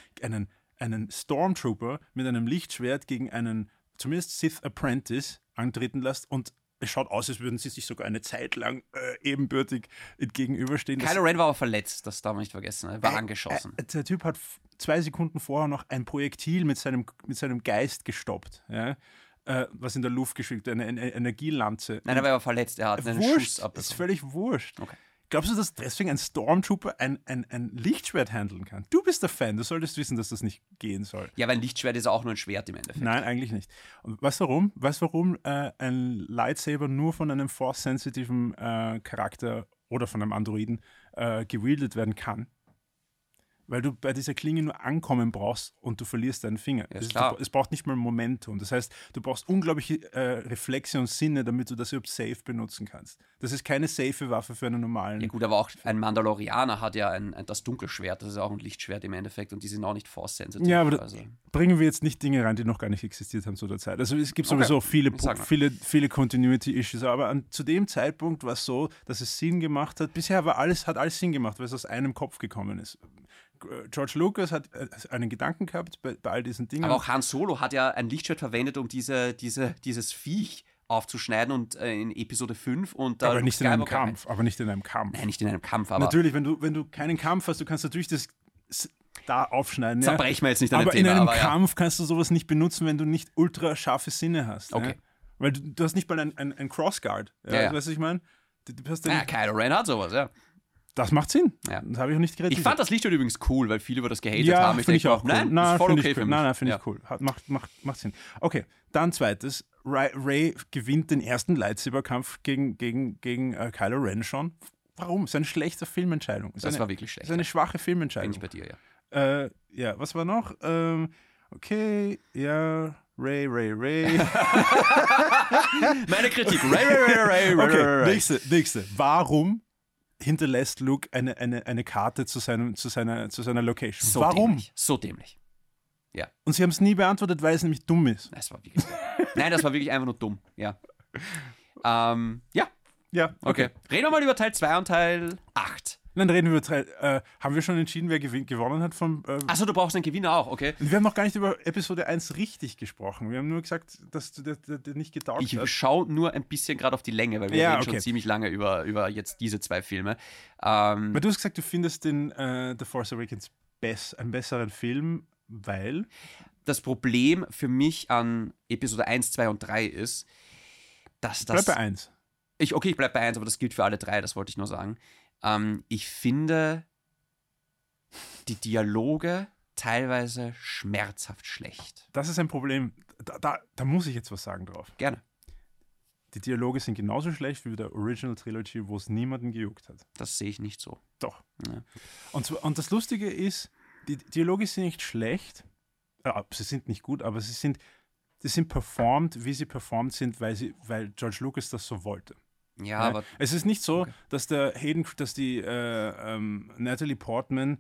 Stormtrooper mit einem Lichtschwert gegen einen zumindest Sith Apprentice antreten lässt und es schaut aus, als würden sie sich sogar eine Zeit lang ebenbürtig gegenüberstehen. Kylo Ren war aber verletzt, das darf man nicht vergessen. Er war angeschossen. Der Typ hat 2 Sekunden vorher noch ein Projektil mit seinem Geist gestoppt. Ja? Was in der Luft geschickt, eine Energielanze. Nein, er war aber verletzt, er hat einen Schuss abbekommen. Ist völlig wurscht. Okay. Glaubst du, dass deswegen ein Stormtrooper ein Lichtschwert handeln kann? Du bist der Fan, du solltest wissen, dass das nicht gehen soll. Ja, weil ein Lichtschwert ist auch nur ein Schwert im Endeffekt. Nein, eigentlich nicht. Und weißt du warum? Ein Lightsaber nur von einem Force-sensitiven Charakter oder von einem Androiden gewieldet werden kann? Weil du bei dieser Klinge nur ankommen brauchst und du verlierst deinen Finger. Ja, es braucht nicht mal Momentum. Das heißt, du brauchst unglaubliche Reflexe und Sinne, damit du das überhaupt safe benutzen kannst. Das ist keine safe Waffe für einen normalen... Ja gut, aber auch ein Mandalorianer hat ja das Dunkelschwert, das ist auch ein Lichtschwert im Endeffekt und die sind auch nicht Force-sensitive. Ja, aber bringen wir jetzt nicht Dinge rein, die noch gar nicht existiert haben zu der Zeit. Also es gibt sowieso viele Continuity-Issues, aber zu dem Zeitpunkt war es so, dass es Sinn gemacht hat. Bisher hat alles Sinn gemacht, weil es aus einem Kopf gekommen ist. George Lucas hat einen Gedanken gehabt bei all diesen Dingen. Aber auch Han Solo hat ja ein Lichtschwert verwendet, um dieses Viech aufzuschneiden und in Episode 5 und aber nicht in einem Kampf. Nein, nicht in einem Kampf. Aber natürlich, wenn du keinen Kampf hast, du kannst natürlich das da aufschneiden. Zerbrechen wir jetzt nicht an dem aber Thema. In einem Kampf kannst du sowas nicht benutzen, wenn du nicht ultra scharfe Sinne hast. Okay. Ja? Weil du hast nicht mal ein Crossguard. Ja? Weißt du, was ich meine? Kylo Ren hat sowas, ja. Das macht Sinn. Ja. Das habe ich auch nicht kritisiert. Ich fand das Lichtschwert übrigens cool, weil viele über das gehatet haben. Ja, finde ich auch cool. Nein, ist voll okay für mich. Nein, finde ich cool. Macht Sinn. Okay, dann zweites. Rey gewinnt den ersten Lightsaber-Kampf gegen Kylo Ren schon. Warum? Das ist eine schlechte Filmentscheidung. Das war wirklich schlecht. Das ist eine schwache Filmentscheidung. Bin ich bei dir, ja. Ja, was war noch? Okay, ja... Ray. Meine Kritik. Ray. Okay, nächste. Warum hinterlässt Luke eine Karte zu seiner Location? Warum? So dämlich. Ja. Und sie haben es nie beantwortet, weil es nämlich dumm ist. Das war wirklich Nein, das war wirklich einfach nur dumm. Ja. Ja, okay. Reden wir mal über Teil 2 und Teil 8. Dann reden wir über Teil. Haben wir schon entschieden, wer gewonnen hat? Achso, du brauchst einen Gewinner auch, okay. Wir haben noch gar nicht über Episode 1 richtig gesprochen. Wir haben nur gesagt, dass der nicht getaugt hat. Ich schaue nur ein bisschen gerade auf die Länge, weil wir reden schon ziemlich lange über jetzt diese 2 Filme. Weil du hast gesagt, du findest den The Force Awakens einen besseren Film, weil... Das Problem für mich an Episode 1, 2 und 3 ist, dass das... Bleib bei 1. Ich bleib bei 1, aber das gilt für alle 3, das wollte ich nur sagen. Ich finde die Dialoge teilweise schmerzhaft schlecht. Das ist ein Problem. Da muss ich jetzt was sagen drauf. Gerne. Die Dialoge sind genauso schlecht wie bei der Original Trilogy, wo es niemanden gejuckt hat. Das sehe ich nicht so. Doch. Ja. Und das Lustige ist, die Dialoge sind nicht schlecht, sie sind nicht gut, aber sie sind performt, wie sie performt sind, weil George Lucas das so wollte. Ja, aber... Es ist nicht so, dass die Natalie Portman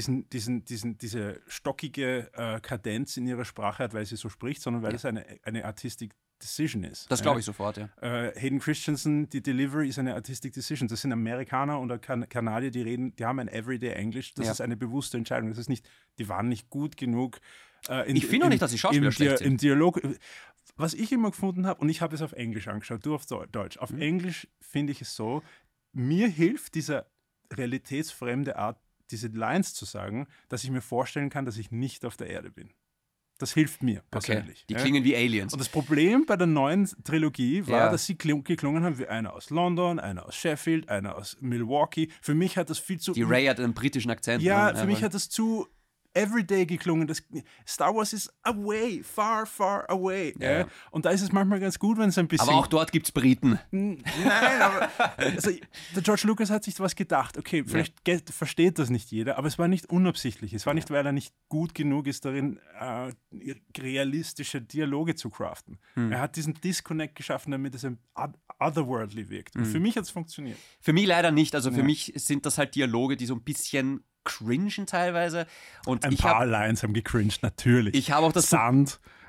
diese stockige Kadenz in ihrer Sprache hat, weil sie so spricht, sondern weil es eine Artistic Decision ist. Das glaube ich sofort, ja. Hayden Christensen, die Delivery ist eine Artistic Decision. Das sind Amerikaner oder Kanadier, die haben ein Everyday English. Das ist eine bewusste Entscheidung. Das ist nicht, die waren nicht gut genug. Ich finde auch nicht, dass die Schauspieler schlecht sind. Im Dialog... Was ich immer gefunden habe, und ich habe es auf Englisch angeschaut, du auf Deutsch. Auf Englisch finde ich es so, mir hilft dieser realitätsfremde Art, diese Lines zu sagen, dass ich mir vorstellen kann, dass ich nicht auf der Erde bin. Das hilft mir persönlich. Okay. Die klingen wie Aliens. Und das Problem bei der neuen Trilogie war, dass sie geklungen haben wie einer aus London, einer aus Sheffield, einer aus Milwaukee. Für mich hat das viel zu... Die Rey hat einen britischen Akzent. Ja, für mich hat das zu... Everyday geklungen. Star Wars ist away, far, far away. Ja. Und da ist es manchmal ganz gut, wenn es ein bisschen... Aber auch dort gibt es Briten. Nein, aber der George Lucas hat sich was gedacht. Okay, vielleicht versteht das nicht jeder, aber es war nicht unabsichtlich. Es war nicht, weil er nicht gut genug ist darin, realistische Dialoge zu craften. Er hat diesen Disconnect geschaffen, damit es otherworldly wirkt. Und für mich hat es funktioniert. Für mich leider nicht. Also für mich sind das halt Dialoge, die so ein bisschen cringen teilweise. Und ein paar Lines haben gecringed, natürlich. Ich habe auch das Sand.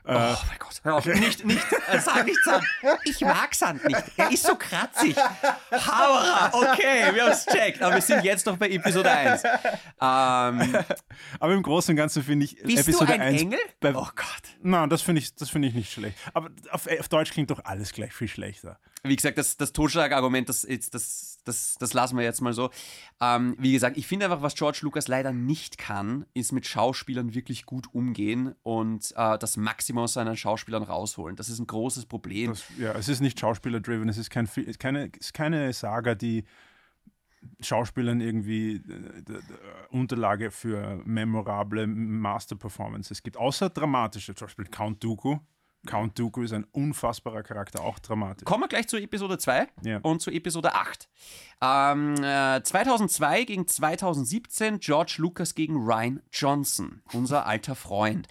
Oh mein Gott, hör auf, sag nicht Sand. Ich mag Sand nicht. Er ist so kratzig. Haura, okay, wir haben es checkt. Aber wir sind jetzt noch bei Episode 1. Aber im Großen und Ganzen finde ich Bist Episode du ein 1... Engel? Oh Gott. Nein, das finde ich nicht schlecht. Aber auf Deutsch klingt doch alles gleich viel schlechter. Wie gesagt, das Totschlagargument, das lassen wir jetzt mal so. Wie gesagt, ich finde einfach, was George Lucas leider nicht kann, ist mit Schauspielern wirklich gut umgehen und das Maximum aus seinen Schauspielern rausholen. Das ist ein großes Problem. Es ist nicht Schauspieler-driven, es ist keine Saga, die Schauspielern irgendwie Unterlage für memorable Master-Performances gibt. Außer dramatische, zum Beispiel Count Dooku. Count Dooku ist ein unfassbarer Charakter, auch dramatisch. Kommen wir gleich zu Episode 2 und zu Episode 8. 2002 gegen 2017 George Lucas gegen Rian Johnson, unser alter Freund.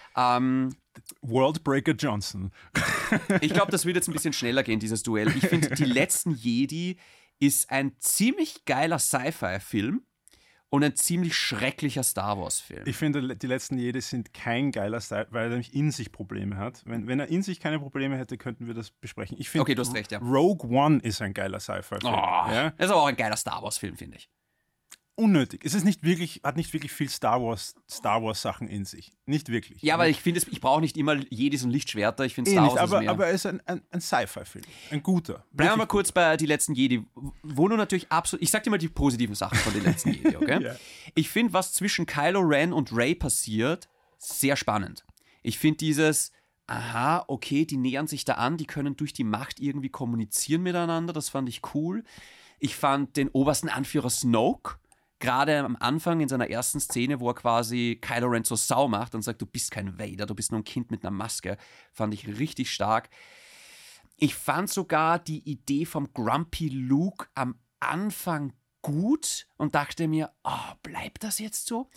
Worldbreaker Johnson. Ich glaube, das wird jetzt ein bisschen schneller gehen, dieses Duell. Ich finde, Die letzten Jedi ist ein ziemlich geiler Sci-Fi-Film und ein ziemlich schrecklicher Star Wars-Film. Ich finde, Die letzten Jedi sind kein geiler Style, weil er nämlich in sich Probleme hat. Wenn er in sich keine Probleme hätte, könnten wir das besprechen. Ich finde, okay, du hast recht, ja. Rogue One ist ein geiler Sci-Fi-Film. Das ist aber auch ein geiler Star Wars-Film, finde ich. Unnötig. Es ist hat nicht wirklich viel Star Wars Sachen in sich. Nicht wirklich. Ja, aber ich finde, ich brauche nicht immer Jedis und Lichtschwerter. Ich finde Star Wars ist mehr. Aber er ist ein Sci-Fi-Film. Ein guter. Bleiben wir mal kurz bei Die letzten Jedi, wo du natürlich absolut... Ich sag dir mal die positiven Sachen von Die letzten Jedi, okay? Ja. Ich finde, was zwischen Kylo Ren und Rey passiert, sehr spannend. Ich finde dieses... Aha, okay, die nähern sich da an, die können durch die Macht irgendwie kommunizieren miteinander. Das fand ich cool. Ich fand den obersten Anführer Snoke, gerade am Anfang in seiner ersten Szene, wo er quasi Kylo Ren zur Sau macht und sagt, du bist kein Vader, du bist nur ein Kind mit einer Maske, fand ich richtig stark. Ich fand sogar die Idee vom Grumpy Luke am Anfang gut und dachte mir, bleibt das jetzt so?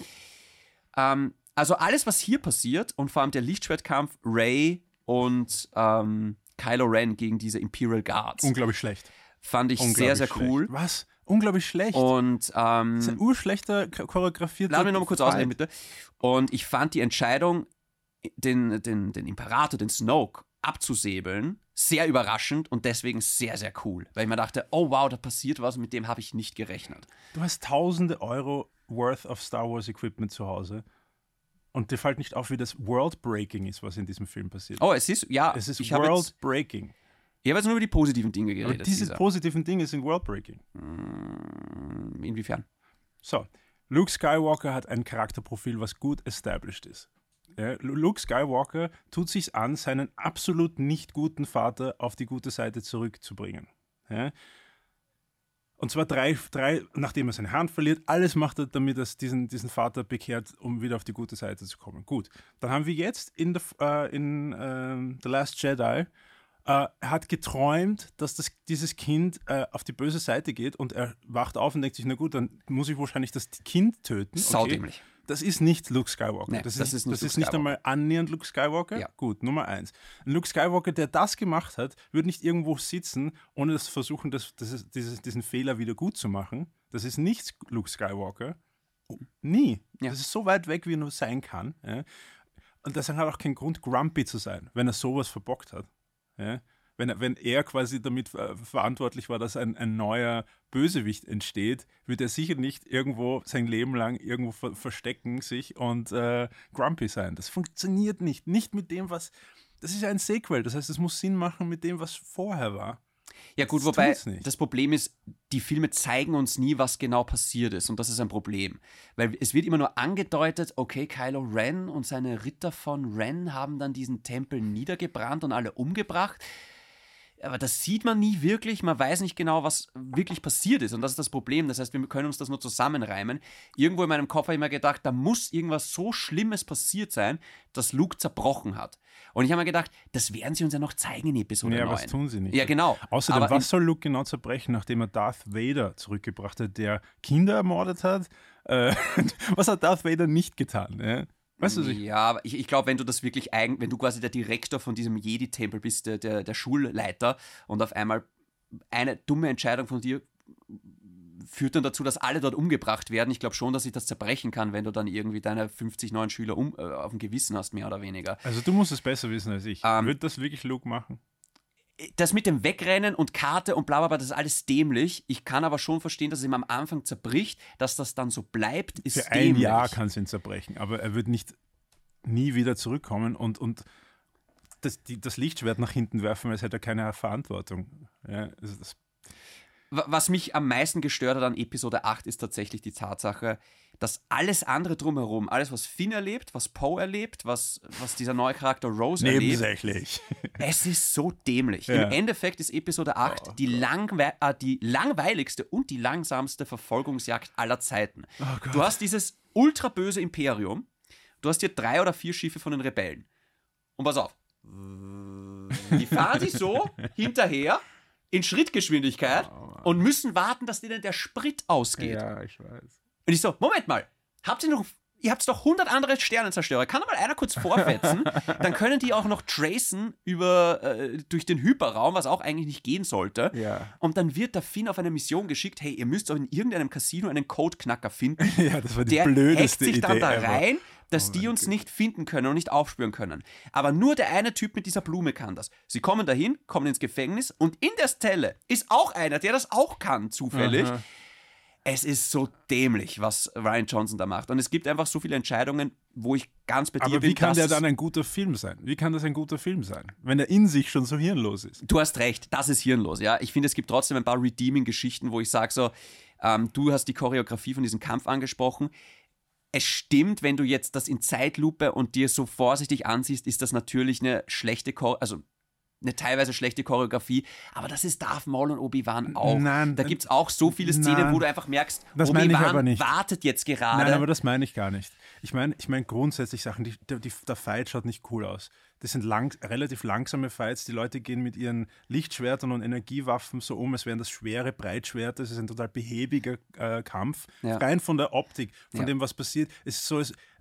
Also alles, was hier passiert und vor allem der Lichtschwertkampf, Rey und Kylo Ren gegen diese Imperial Guards. Unglaublich schlecht. Fand ich sehr, sehr cool. Was? Unglaublich schlecht. Und, das ist ein urschlechter choreografierter... Lass mich nochmal kurz ausreden, bitte. Und ich fand die Entscheidung, den Imperator, den Snoke, abzusäbeln, sehr überraschend und deswegen sehr, sehr cool. Weil ich mir dachte, oh wow, da passiert was, mit dem habe ich nicht gerechnet. Du hast tausende Euro worth of Star Wars Equipment zu Hause und dir fällt nicht auf, wie das World-Breaking ist, was in diesem Film passiert. Oh, es ist World-Breaking. Ich habe jetzt nur über die positiven Dinge geredet. Aber diese positiven Dinge sind Worldbreaking. Inwiefern? So, Luke Skywalker hat ein Charakterprofil, was gut established ist. Ja, Luke Skywalker tut sich an, seinen absolut nicht guten Vater auf die gute Seite zurückzubringen. Ja? Und zwar drei, nachdem er seine Hand verliert, alles macht er, damit er diesen Vater bekehrt, um wieder auf die gute Seite zu kommen. Gut, dann haben wir jetzt in The Last Jedi, er hat geträumt, dass dieses Kind auf die böse Seite geht und er wacht auf und denkt sich, na gut, dann muss ich wahrscheinlich das Kind töten. Okay. Saudämlich. Das ist nicht Luke Skywalker. Nee, das ist nicht einmal annähernd Luke Skywalker. Ja. Gut, Nummer 1. Ein Luke Skywalker, der das gemacht hat, wird nicht irgendwo sitzen, ohne das versuchen, diesen Fehler wieder gut zu machen. Das ist nicht Luke Skywalker. Nie. Ja. Das ist so weit weg, wie er nur sein kann. Ja. Und deswegen hat er auch keinen Grund, grumpy zu sein, wenn er sowas verbockt hat. Ja? Wenn er quasi damit verantwortlich war, dass ein neuer Bösewicht entsteht, wird er sicher nicht irgendwo sein Leben lang irgendwo verstecken sich und grumpy sein. Das funktioniert nicht. Nicht mit dem, was... Das ist ja ein Sequel, das heißt, es muss Sinn machen mit dem, was vorher war. Ja gut, wobei das Problem ist, die Filme zeigen uns nie, was genau passiert ist und das ist ein Problem. Weil es wird immer nur angedeutet, okay, Kylo Ren und seine Ritter von Ren haben dann diesen Tempel niedergebrannt und alle umgebracht. Aber das sieht man nie wirklich, man weiß nicht genau, was wirklich passiert ist und das ist das Problem. Das heißt, wir können uns das nur zusammenreimen. Irgendwo in meinem Kopf habe ich mir gedacht, da muss irgendwas so Schlimmes passiert sein, dass Luke zerbrochen hat. Und ich habe mir gedacht, das werden sie uns ja noch zeigen in Episode 9. Ja, was tun sie nicht? Ja, genau. Außerdem, was soll Luke genau zerbrechen, nachdem er Darth Vader zurückgebracht hat, der Kinder ermordet hat? Was hat Darth Vader nicht getan? Ja? Weißt du, ja, aber ich glaube, wenn du das wirklich wenn du quasi der Direktor von diesem Jedi-Tempel bist, der Schulleiter und auf einmal eine dumme Entscheidung von dir führt dann dazu, dass alle dort umgebracht werden. Ich glaube schon, dass sich das zerbrechen kann, wenn du dann irgendwie deine 50 neuen Schüler auf dem Gewissen hast, mehr oder weniger. Also du musst es besser wissen als ich. Wird das wirklich Luke machen? Das mit dem Wegrennen und Karte und bla bla bla, das ist alles dämlich. Ich kann aber schon verstehen, dass es ihm am Anfang zerbricht, dass das dann so bleibt, ist Für dämlich. ein Jahr kann es ihn zerbrechen, aber er wird nie wieder zurückkommen und das Lichtschwert nach hinten werfen, als hätte er keine Verantwortung. Ja, also Was mich am meisten gestört hat an Episode 8 ist tatsächlich die Tatsache, dass alles andere drumherum, alles was Finn erlebt, was Poe erlebt, was dieser neue Charakter Rose erlebt, nebensächlich. es ist so dämlich. Ja. Im Endeffekt ist Episode 8 die langweiligste und die langsamste Verfolgungsjagd aller Zeiten. Du hast dieses ultra böse Imperium, du hast hier 3 oder 4 Schiffe von den Rebellen. Und pass auf, die fahren sich so hinterher in Schrittgeschwindigkeit und müssen warten, dass denen der Sprit ausgeht. Ja, ich weiß. Und ich so, Moment mal, ihr habt doch 100 andere Sternenzerstörer. Kann da mal einer kurz vorfetzen? Dann können die auch noch tracen durch den Hyperraum, was auch eigentlich nicht gehen sollte. Ja. Und dann wird der Finn auf eine Mission geschickt, hey, ihr müsst auch in irgendeinem Casino einen Codeknacker finden. Ja, das war die der blödeste hackt sich dann Idee da ever. rein, dass die uns nicht finden können und nicht aufspüren können. Aber nur der eine Typ mit dieser Blume kann das. Sie kommen dahin, kommen ins Gefängnis und in der Zelle ist auch einer, der das auch kann, zufällig. Aha. Es ist so dämlich, was Rian Johnson da macht. Und es gibt einfach so viele Entscheidungen, wo ich ganz bei dir bin. Aber wie kann der dann ein guter Film sein? Wie kann das ein guter Film sein, wenn er in sich schon so hirnlos ist? Du hast recht, das ist hirnlos. Ja? Ich finde, es gibt trotzdem ein paar Redeeming-Geschichten, wo ich sage so, du hast die Choreografie von diesem Kampf angesprochen. Es stimmt, wenn du jetzt das in Zeitlupe und dir so vorsichtig ansiehst, ist das natürlich eine eine teilweise schlechte Choreografie, aber das ist Darth Maul und Obi-Wan auch. Nein, da gibt es auch so viele Szenen, wo du einfach merkst, das meine ich aber Obi-Wan nicht. wartet jetzt gerade. Nein, aber das meine ich gar nicht. Ich meine grundsätzlich Sachen, der Fight schaut nicht cool aus. Das sind relativ langsame Fights. Die Leute gehen mit ihren Lichtschwertern und Energiewaffen so um, als wären das schwere Breitschwerter. Es ist ein total behäbiger Kampf. Ja. Rein von der Optik, von dem, was passiert. Es ist so,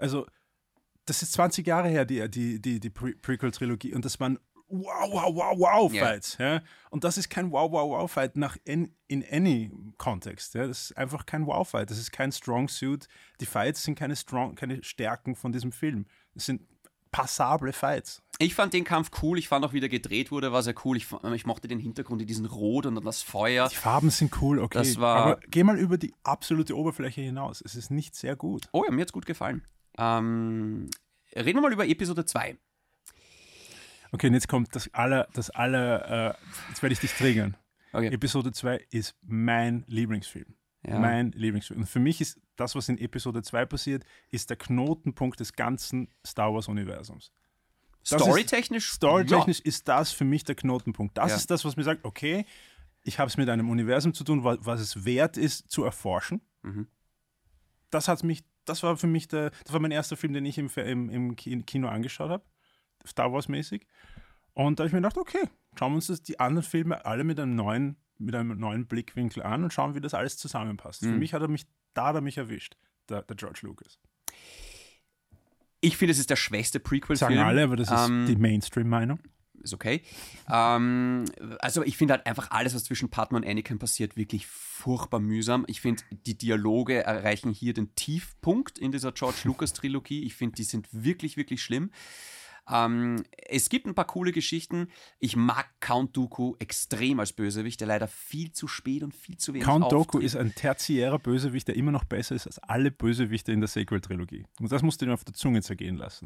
das ist 20 Jahre her, die Prequel-Trilogie. Und das waren Wow-Fights. Ja. Und das ist kein Wow-Fight in any Kontext. Ja. Das ist einfach kein Wow-Fight. Das ist kein Strong Suit. Die Fights sind keine Stärken von diesem Film. Es sind passable Fights. Ich fand den Kampf cool. Ich fand auch, wie der gedreht wurde, war sehr cool. Ich mochte den Hintergrund, diesen Rot und dann das Feuer. Die Farben sind cool, okay. Aber geh mal über die absolute Oberfläche hinaus. Es ist nicht sehr gut. Oh ja, mir hat's gut gefallen. Reden wir mal über Episode 2. Okay, und jetzt kommt jetzt werde ich dich triggern. Okay. Episode 2 ist mein Lieblingsfilm. Ja. Mein Lieblingsfilm. Und für mich ist das, was in Episode 2 passiert, ist der Knotenpunkt des ganzen Star Wars-Universums. Storytechnisch ist das für mich der Knotenpunkt. Das Ja. ist das, was mir sagt, okay, ich habe es mit einem Universum zu tun, was es wert ist, zu erforschen. Mhm. Das war für mich das war mein erster Film, den ich im Kino angeschaut habe. Star Wars-mäßig. Und da habe ich mir gedacht, okay, schauen wir uns die anderen Filme alle mit einem neuen Blickwinkel an und schauen, wie das alles zusammenpasst. Für mich hat er mich erwischt, der George Lucas. Ich finde, es ist der schwächste Prequel-Film. Sagen alle, aber das ist die Mainstream-Meinung. Ist okay. Also ich finde halt einfach alles, was zwischen Padme und Anakin passiert, wirklich furchtbar mühsam. Ich finde, die Dialoge erreichen hier den Tiefpunkt in dieser George Lucas-Trilogie. Ich finde, die sind wirklich, wirklich schlimm. Es gibt ein paar coole Geschichten. Ich mag Count Dooku extrem als Bösewicht, der leider viel zu spät und viel zu wenig Count Dooku auftritt. ist ein tertiärer Bösewicht, der immer noch besser ist als alle Bösewichte in der Sequel-Trilogie. Und das musst du dir auf der Zunge zergehen lassen.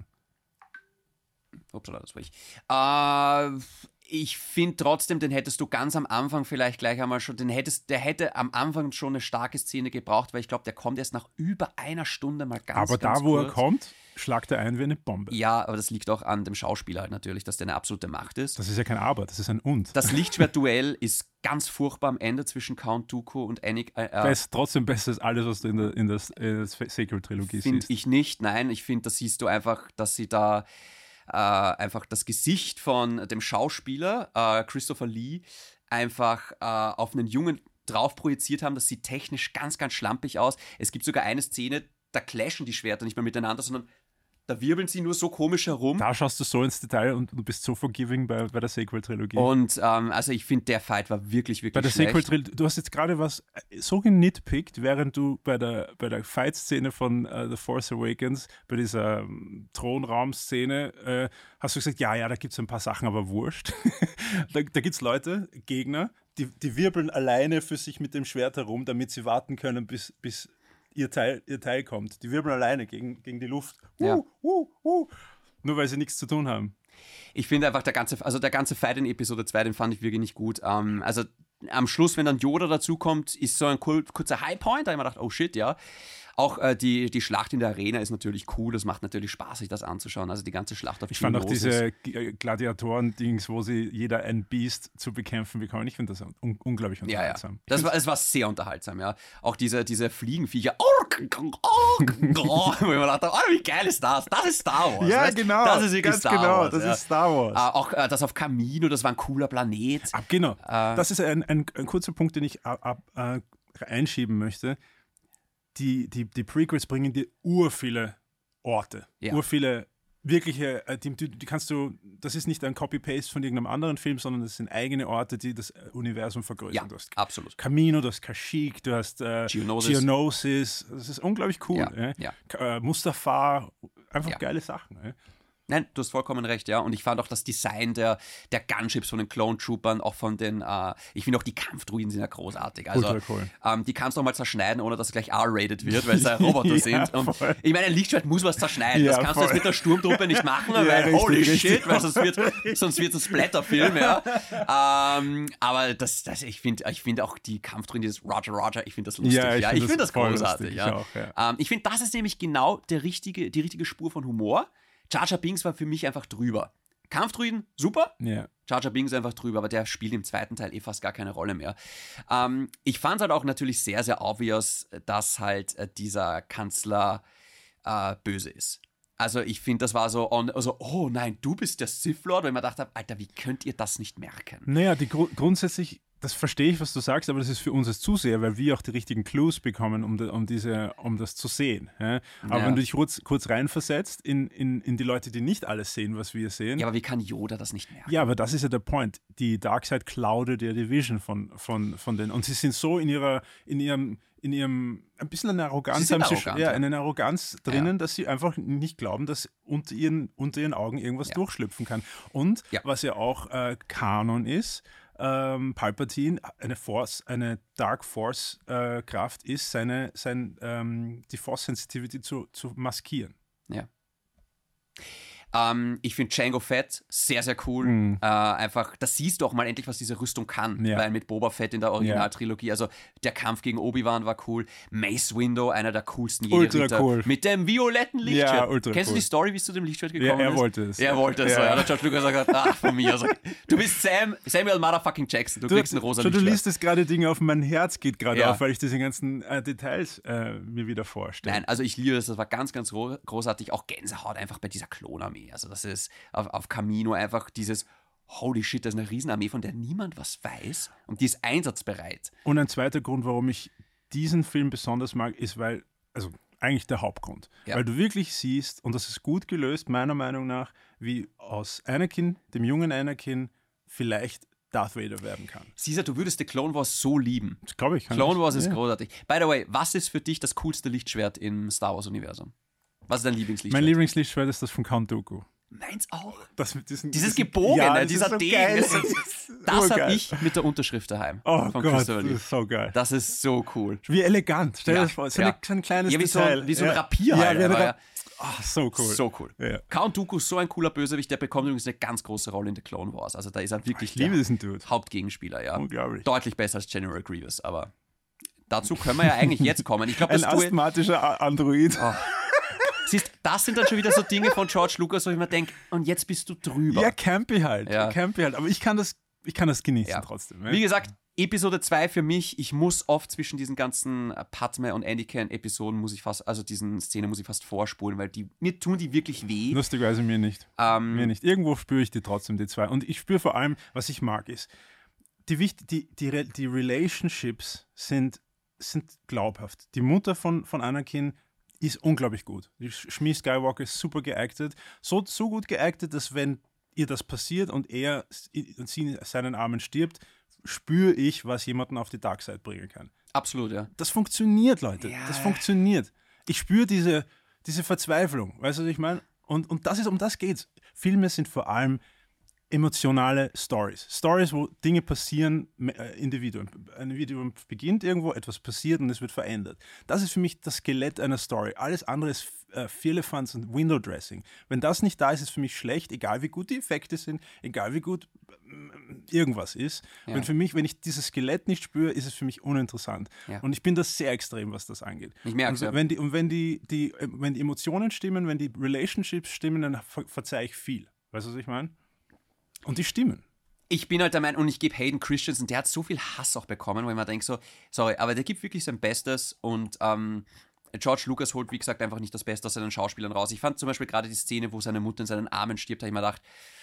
Upsala, das war ich. Ich finde trotzdem, den hättest du ganz am Anfang vielleicht gleich einmal schon, der hätte am Anfang schon eine starke Szene gebraucht, weil ich glaube, der kommt erst nach über einer Stunde mal ganz Aber ganz da, wo kurz. er kommt, schlagt er ein wie eine Bombe. Ja, aber das liegt auch an dem Schauspieler halt natürlich, dass der eine absolute Macht ist. Das ist ja kein Aber, das ist ein Und. Das Lichtschwertduell ist ganz furchtbar am Ende zwischen Count Dooku und Anakin. Trotzdem besser als alles, was du in der Sequel-Trilogie Finde siehst. ich nicht, nein. Ich finde, da siehst du einfach, dass sie da einfach das Gesicht von dem Schauspieler, Christopher Lee, einfach auf einen Jungen drauf projiziert haben. Das sieht technisch ganz, ganz schlampig aus. Es gibt sogar eine Szene, da clashen die Schwerter nicht mehr miteinander, sondern da wirbeln sie nur so komisch herum. Da schaust du so ins Detail und du bist so forgiving bei der Sequel-Trilogie. Und also ich finde, der Fight war wirklich, wirklich bei der schlecht. Sequel-Trilogie, du hast jetzt gerade was so genitpickt, während du bei der Fight-Szene von The Force Awakens, bei dieser Thronraum-Szene, hast du gesagt, ja, da gibt es ein paar Sachen, aber wurscht. da gibt es Leute, Gegner, die wirbeln alleine für sich mit dem Schwert herum, damit sie warten können, bis ihr Teil kommt. Die wirbeln alleine gegen die Luft. Ja. Nur weil sie nichts zu tun haben. Ich finde einfach, der ganze Fight in Episode 2, den fand ich wirklich nicht gut. Also am Schluss, wenn dann Yoda dazukommt, ist so ein kurzer Highpoint, da habe ich mir gedacht, oh shit, ja. Auch die Schlacht in der Arena ist natürlich cool, das macht natürlich Spaß, sich das anzuschauen. Also die ganze Schlacht auf Ich fand auch diese Gladiatoren-Dings, wo sie jeder ein Biest zu bekämpfen bekommen. Ich finde das unglaublich unterhaltsam. Ja. Es war sehr unterhaltsam, ja. Auch diese Fliegenviecher. Wo ich mir dachte, wie geil ist das? Das ist Star Wars. Ja, weißt? genau. Das ist wirklich ganz Star genau, Wars. das ist Star Wars. Auch das auf Kamino, das war ein cooler Planet. Genau. Das ist ein kurzer Punkt, den ich einschieben möchte. Die Prequels bringen dir urviele Orte, urviele wirkliche, die kannst du, das ist nicht ein Copy-Paste von irgendeinem anderen Film, sondern das sind eigene Orte, die das Universum vergrößern. Ja, du hast absolut. Camino, du hast Kashyyyk, du hast Geonosis, das ist unglaublich cool. Mustafar, einfach geile Sachen. Nein, du hast vollkommen recht, ja. Und ich fand auch das Design der Gunships von den Clone Troopern, auch von den, ich finde auch die Kampfdruiden sind ja großartig. Also, ultra cool. Die kannst du auch mal zerschneiden, ohne dass es gleich R-rated wird, weil es ja Roboter sind. Und ich meine, ein Lichtschwert muss was zerschneiden. Das kannst du jetzt mit der Sturmtruppe nicht machen, weil richtig, holy richtig. shit, weil sonst wird es ein Splatterfilm, ja. Aber ich finde auch die Kampfdruiden, dieses Roger, ich finde das lustig. Ja, ich finde das großartig. Lustig, ja. Ich finde, das ist nämlich genau die richtige Spur von Humor. Jar Jar Binks war für mich einfach drüber. Kampfdruiden, super. Ja. Jar Jar Binks ist einfach drüber, aber der spielt im zweiten Teil fast gar keine Rolle mehr. Ich fand es halt auch natürlich sehr, sehr obvious, dass halt dieser Kanzler böse ist. Also ich finde, das war so, oh nein, du bist der Sith Lord, weil ich mir gedacht habe, Alter, wie könnt ihr das nicht merken? Naja, grundsätzlich, das verstehe ich, was du sagst, aber das ist für uns als Zuseher, weil wir auch die richtigen Clues bekommen, um das zu sehen. Ja? Aber wenn du dich kurz reinversetzt in die Leute, die nicht alles sehen, was wir sehen. Ja, aber wie kann Yoda das nicht merken? Ja, aber das ist ja der Point. Die Darkseid cloudet ja die Vision von denen. Und sie sind so in ihrem ein bisschen eine Arroganz, eine Arroganz drinnen, dass sie einfach nicht glauben, dass unter ihren Augen irgendwas durchschlüpfen kann. Und was ja auch Kanon ist, Palpatine, eine Dark Force Kraft ist, die Force Sensitivity zu maskieren. Ja. Ich finde Jango Fett sehr, sehr cool. Einfach, das siehst du auch mal endlich, was diese Rüstung kann. Ja. Weil mit Boba Fett in der Originaltrilogie, also der Kampf gegen Obi-Wan war cool. Mace Windu, einer der coolsten Jedi-Ritter. Cool. Mit dem violetten Lichtschwert. Ja, ultra Kennst du cool. die Story, wie es zu dem Lichtschwert gekommen Er ist? wollte es. Er wollte es. Ja. Der George Lucas hat gesagt, von mir. Also, du bist Samuel Motherfucking Jackson. Du kriegst ein rosa Lichtschwert. Du liest es gerade Dinge auf, mein Herz geht gerade auf, weil ich diese ganzen Details mir wieder vorstelle. Nein, also ich liebe das war ganz, ganz großartig. Auch Gänsehaut einfach bei dieser Klonarmee. Also das ist auf Kamino einfach dieses holy shit, das ist eine Riesenarmee, von der niemand was weiß und die ist einsatzbereit. Und ein zweiter Grund, warum ich diesen Film besonders mag, ist, also eigentlich der Hauptgrund, weil du wirklich siehst, und das ist gut gelöst, meiner Meinung nach, wie aus Anakin, dem jungen Anakin, vielleicht Darth Vader werden kann. Caesar, du würdest die Clone Wars so lieben. Das glaube ich. Clone Wars ist großartig. By the way, was ist für dich das coolste Lichtschwert im Star Wars-Universum? Was ist dein Lieblingslichtschwert? Mein Lieblingslichtschwert ist das von Count Dooku. Meins auch. Dieses gebogene, dieser so Degen. Geil. Das habe ich mit der Unterschrift daheim. Oh von Gott, Chris das Early. ist so geil. Das ist so cool. Wie elegant. Stell dir das vor, so ein kleines Detail. Wie so ein Rapier halt. So cool. So cool. Ja. Count Dooku ist so ein cooler Bösewicht, der bekommt übrigens eine ganz große Rolle in The Clone Wars. Also da ist er wirklich Ich liebe diesen Dude. Hauptgegenspieler. Ja. Unglaublich. Deutlich besser als General Grievous, aber dazu können wir ja eigentlich jetzt kommen. Ich glaub, ein asthmatischer Android. Oh. Siehst, das sind dann schon wieder so Dinge von George Lucas, wo ich mir denke, und jetzt bist du drüber. Ja, campy halt. Ja. Aber ich kann das genießen trotzdem. Ja? Wie gesagt, Episode 2 für mich, ich muss oft zwischen diesen ganzen Padme und Anakin-Episoden diesen Szenen muss ich fast vorspulen, weil mir tun die wirklich weh. Lustigerweise mir nicht. Mir nicht. Irgendwo spüre ich die trotzdem, die zwei. Und ich spüre vor allem, was ich mag, ist, die Relationships sind glaubhaft. Die Mutter von Anakin ist unglaublich gut. Shmi Skywalker ist super geactet. So gut geactet, dass wenn ihr das passiert und sie in seinen Armen stirbt, spüre ich, was jemanden auf die Darkside bringen kann. Absolut, ja. Das funktioniert, Leute. Ja. Das funktioniert. Ich spüre diese Verzweiflung. Weißt du, was ich meine? Und um das geht's. Filme sind vor allem emotionale Stories. Stories, wo Dinge passieren, Individuen. Ein Individuum beginnt irgendwo, etwas passiert und es wird verändert. Das ist für mich das Skelett einer Story. Alles andere ist Firlefanz und Window Dressing. Wenn das nicht da ist, ist es für mich schlecht, egal wie gut die Effekte sind, egal wie gut irgendwas ist. Ja. Wenn ich dieses Skelett nicht spüre, ist es für mich uninteressant. Ja. Und ich bin das sehr extrem, was das angeht. Ich merke es, ja. Wenn die Emotionen stimmen, wenn die Relationships stimmen, dann verzeihe ich viel. Weißt du, was ich meine? Und die stimmen. Ich bin halt der Meinung, und ich gebe Hayden Christensen, der hat so viel Hass auch bekommen, wo ich mir denke so, sorry, aber der gibt wirklich sein Bestes und George Lucas holt, wie gesagt, einfach nicht das Beste aus seinen Schauspielern raus. Ich fand zum Beispiel gerade die Szene, wo seine Mutter in seinen Armen stirbt, habe ich mir gedacht,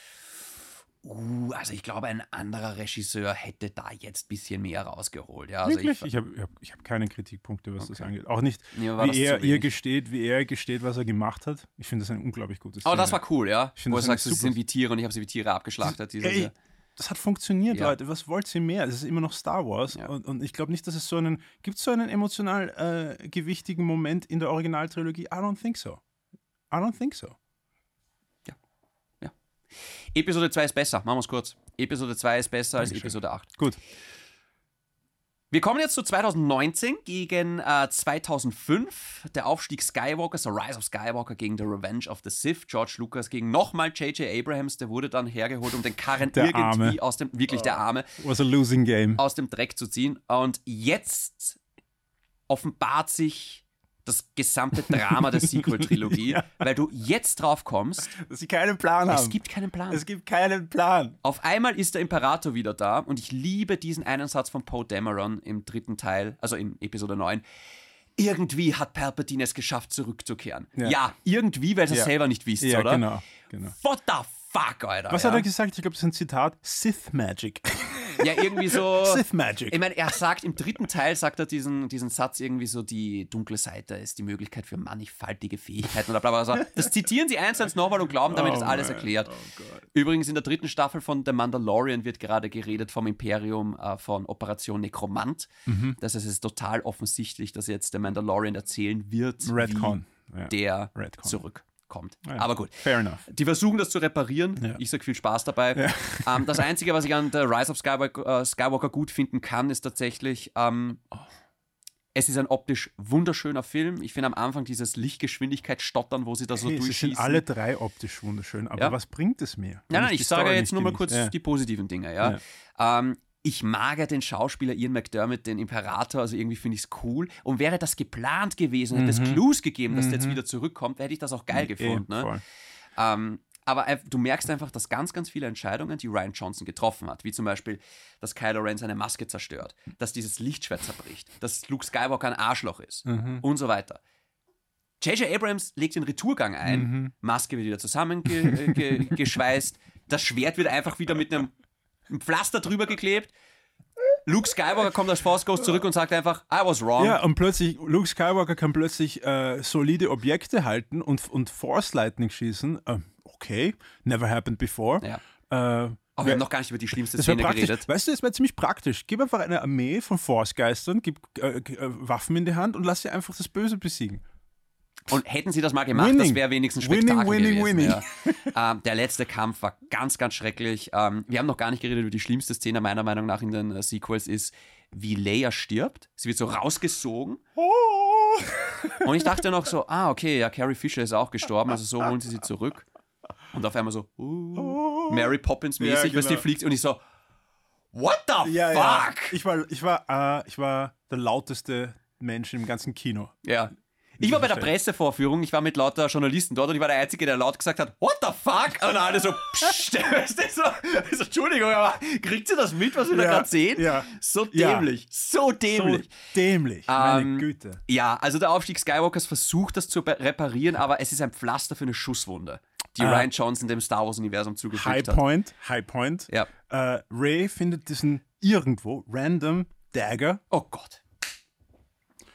also ich glaube, ein anderer Regisseur hätte da jetzt ein bisschen mehr rausgeholt. Ja, also wirklich? Ich hab keine Kritikpunkte, was das angeht. Auch nicht, ja, wie er gesteht, was er gemacht hat. Ich finde das ein unglaublich gutes Aber das war cool, ja. Wo er sagt, sie sind wie Tiere und ich habe sie wie Tiere abgeschlachtet. Das hat funktioniert, Ja. Leute. Was wollt ihr mehr? Es ist immer noch Star Wars. Ja. Und ich glaube nicht, dass es gibt es so einen emotional gewichtigen Moment in der Originaltrilogie? I don't think so. Episode 2 ist besser, machen wir es kurz. Episode 2 ist besser als Dankeschön. Episode 8. Gut. Wir kommen jetzt zu 2019 gegen 2005. Der Aufstieg Skywalkers, The Rise of Skywalker gegen The Revenge of the Sith. George Lucas gegen nochmal J.J. Abrahams. Der wurde dann hergeholt, um den Karren Der irgendwie Arme. der Arme, Was a losing game. aus dem Dreck zu ziehen. Und jetzt offenbart sich das gesamte Drama der Sequel-Trilogie, Ja. weil du jetzt drauf kommst, Dass sie keinen Plan haben. es gibt keinen Plan. Es gibt keinen Plan. Auf einmal ist der Imperator wieder da und ich liebe diesen einen Satz von Poe Dameron im 3. Teil, also in Episode 9. Irgendwie hat Palpatine es geschafft, zurückzukehren. Ja, irgendwie, weil ihr es selber nicht wisst, Ja, oder? genau. What the fuck, Alter. Was hat er gesagt? Ich glaube, das ist ein Zitat. Sith Magic. Ja, irgendwie so... Sith Magic. Ich meine, er sagt, im 3. Teil sagt er diesen Satz irgendwie so, die dunkle Seite ist die Möglichkeit für mannigfaltige Fähigkeiten oder bla bla bla. Das zitieren sie eins nochmal und glauben, damit ist alles erklärt. Übrigens in der 3. Staffel von The Mandalorian wird gerade geredet vom Imperium von Operation Nekromant. Das heißt, es ist total offensichtlich, dass jetzt der Mandalorian erzählen wird, Redcon. wie der Redcon. zurückkommt. Ja. Aber gut. Fair enough. Die versuchen das zu reparieren. Ja. Ich sage viel Spaß dabei. Das Einzige, was ich an The Rise of Skywalker gut finden kann, ist tatsächlich, es ist ein optisch wunderschöner Film. Ich finde am Anfang dieses Lichtgeschwindigkeit-Stottern, wo sie da so Sie durchschießen. sind alle drei optisch wunderschön, aber Ja. was bringt es mir? Nein, wenn ich die sage Story jetzt nicht nur mal genieße? kurz die positiven Dinge. Ja. Ich mag ja den Schauspieler Ian McDermott, den Imperator, also irgendwie finde ich es cool. Und wäre das geplant gewesen, hätte es Clues gegeben, dass der jetzt wieder zurückkommt, hätte ich das auch geil gefunden. Ne? Voll. Aber du merkst einfach, dass ganz, ganz viele Entscheidungen, die Rian Johnson getroffen hat, wie zum Beispiel, dass Kylo Ren seine Maske zerstört, dass dieses Lichtschwert zerbricht, dass Luke Skywalker ein Arschloch ist und so weiter. J.J. Abrams legt den Retourgang ein, Maske wird wieder zusammengeschweißt, das Schwert wird einfach wieder mit einem Pflaster drüber geklebt. Luke Skywalker kommt als Force Ghost zurück und sagt einfach, I was wrong. Ja, und plötzlich, Luke Skywalker kann plötzlich solide Objekte halten und Force Lightning schießen. Okay, never happened before. Ja. Aber wir haben noch gar nicht über die schlimmste Das wäre Szene praktisch. geredet. Weißt du, das wäre ziemlich praktisch. Gib einfach eine Armee von Force-Geistern, gib Waffen in die Hand und lass sie einfach das Böse besiegen. Und hätten sie das mal gemacht, Winning. das wäre wenigstens Spektakel Winning. gewesen. Ja. Der letzte Kampf war ganz, ganz schrecklich. Wir haben noch gar nicht geredet über die schlimmste Szene meiner Meinung nach in den Sequels ist, wie Leia stirbt. Sie wird so rausgesogen. Und ich dachte noch so, okay, ja, Carrie Fisher ist auch gestorben, also so holen sie zurück. Und auf einmal so, Mary Poppins-mäßig, Ja, was die genau. fliegt. Und ich so, what the fuck? Ja. Ich war der lauteste Mensch im ganzen Kino. Ja. Ich war bei der Pressevorführung, ich war mit lauter Journalisten dort und ich war der Einzige, der laut gesagt hat, what the fuck? Und alle so, pssst, weißt du, so, Entschuldigung, aber kriegt ihr das mit, was wir da gerade sehen? Ja. So dämlich, so dämlich. So dämlich, meine Güte. Ja, also der Aufstieg Skywalkers versucht das zu reparieren, aber es ist ein Pflaster für eine Schusswunde, die Rian Johnson dem Star Wars-Universum zugefügt hat. High Point. Ja. Rey findet diesen irgendwo random Dagger. Oh Gott.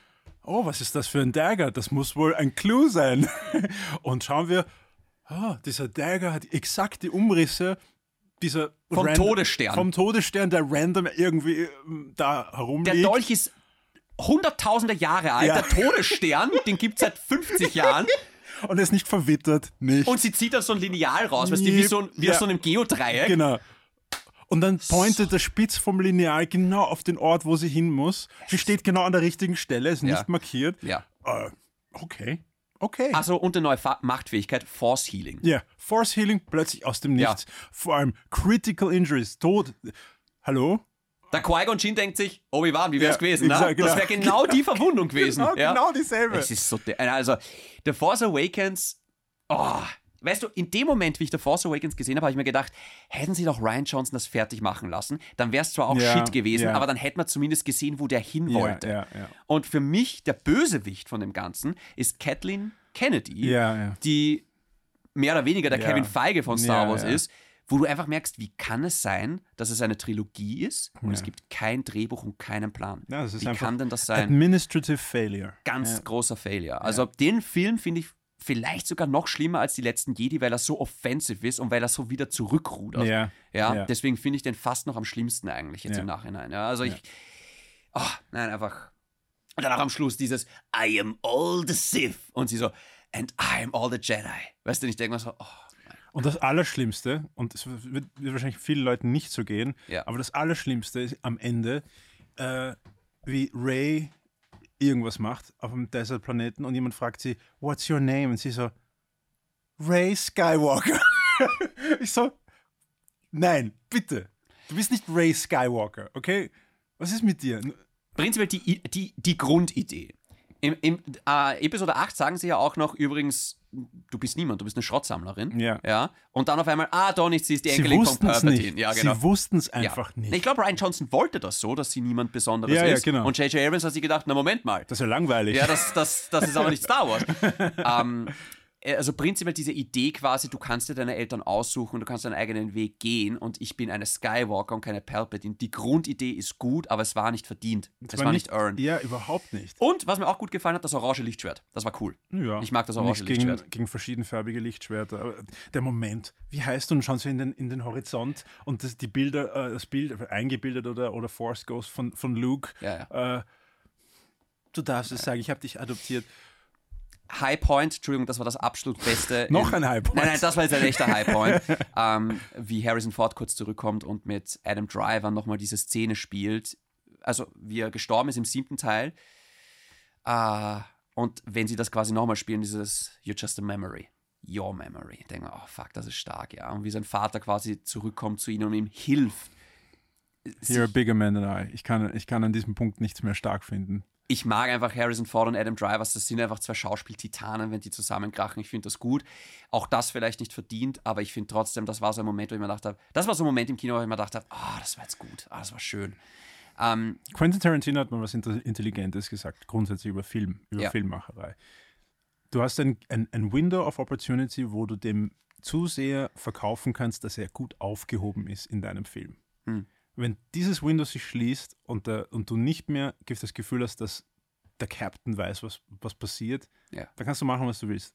oh, was ist das für ein Dagger? Das muss wohl ein Clue sein. Und schauen wir, dieser Dagger hat exakt die Umrisse vom Todesstern. Vom Todesstern, der random irgendwie da herumliegt. Der Dolch ist hunderttausende Jahre alt. Der Todesstern, den gibt es seit 50 Jahren. Und er ist nicht verwittert, nicht. Und sie zieht da so ein Lineal raus, weißt du, wie aus so einem Geodreieck. Genau. Und dann pointet der Spitz vom Lineal genau auf den Ort, wo sie hin muss. Sie steht genau an der richtigen Stelle, ist nicht markiert. Ja. Okay. Also und eine neue Machtfähigkeit, Force Healing. Ja, Force Healing plötzlich aus dem Nichts. Vor allem Critical Injuries, Tod. Hallo? Der Qui-Gon Jinn denkt sich, Obi-Wan, wie wär's gewesen? Exakt, Das wäre genau die Verwundung gewesen. Genau dieselbe. Es ist so, also The Force Awakens, weißt du, in dem Moment, wie ich The Force Awakens gesehen habe, habe ich mir gedacht, hätten sie doch Ryan Johnson das fertig machen lassen, dann wäre es zwar auch Shit gewesen, aber dann hätte man zumindest gesehen, wo der hin wollte. Ja. Und für mich, der Bösewicht von dem Ganzen, ist Kathleen Kennedy, die mehr oder weniger der Kevin Feige von Star Wars ist, wo du einfach merkst, wie kann es sein, dass es eine Trilogie ist und es gibt kein Drehbuch und keinen Plan. Ja, das ist wie kann denn das sein? Administrative Failure. Ganz großer Failure. Also den Film finde ich vielleicht sogar noch schlimmer als die letzten Jedi, weil er so offensive ist und weil er so wieder zurückrudert. Ja. Deswegen finde ich den fast noch am schlimmsten eigentlich jetzt im Nachhinein. Ja, also einfach. Und dann auch am Schluss dieses I am all the Sith und sie so and I am all the Jedi. Weißt du, ich denke mal so, Und das Allerschlimmste, und es wird wahrscheinlich vielen Leuten nicht so gehen, aber das Allerschlimmste ist am Ende, wie Rey irgendwas macht auf einem Desert-Planeten und jemand fragt sie, what's your name? Und sie so, Rey Skywalker. Ich so, nein, bitte. Du bist nicht Rey Skywalker, okay? Was ist mit dir? Prinzipiell die Grundidee. Im Episode 8 sagen sie ja auch noch übrigens, du bist niemand, du bist eine Schrottsammlerin. Ja. Und dann auf einmal, Donis, sie ist die Enkelin von Palpatine. Nicht. Ja, genau. Sie wussten es einfach nicht. Ich glaube, Ryan Johnson wollte das so, dass sie niemand Besonderes ist. Ja, genau. Und J.J. Abrams hat sich gedacht, na Moment mal. Das ist ja langweilig. Ja, das ist aber nicht Star Wars. Also prinzipiell diese Idee quasi, du kannst dir deine Eltern aussuchen, du kannst deinen eigenen Weg gehen und ich bin eine Skywalker und keine Palpatine. Die Grundidee ist gut, aber es war nicht verdient. Es war nicht earned. Ja, überhaupt nicht. Und was mir auch gut gefallen hat, das orange Lichtschwert. Das war cool. Ja, ich mag das orange Lichtschwert. Gegen verschiedenfarbige Lichtschwerter. Aber der Moment, wie heißt du, und schauen sie in den Horizont und das Bild eingebildet oder Force Ghost von Luke. Ja. Du darfst es sagen, ich habe dich adoptiert. High Point, Entschuldigung, das war das absolut Beste. Noch ein High Point? Nein, das war jetzt ein echter High Point. Wie Harrison Ford kurz zurückkommt und mit Adam Driver nochmal diese Szene spielt. Also, wie er gestorben ist im 7. Teil. Und wenn sie das quasi nochmal spielen, dieses You're just a memory. Your memory. Ich denke, oh fuck, das ist stark, ja. Und wie sein Vater quasi zurückkommt zu ihnen und ihm hilft. You're a bigger man than I. Ich kann an diesem Punkt nichts mehr stark finden. Ich mag einfach Harrison Ford und Adam Driver, das sind einfach zwei Schauspiel-Titanen, wenn die zusammenkrachen. Ich finde das gut. Auch das vielleicht nicht verdient, aber ich finde trotzdem, das war so ein Moment, wo ich mir gedacht habe, das war so ein Moment im Kino, wo ich mir gedacht habe, das war jetzt gut, das war schön. Quentin Tarantino hat mal was Intelligentes gesagt, grundsätzlich über Filmmacherei. Du hast ein Window of Opportunity, wo du dem Zuseher verkaufen kannst, dass er gut aufgehoben ist in deinem Film. Wenn dieses Window sich schließt und du nicht mehr das Gefühl hast, dass der Captain weiß, was passiert, dann kannst du machen, was du willst.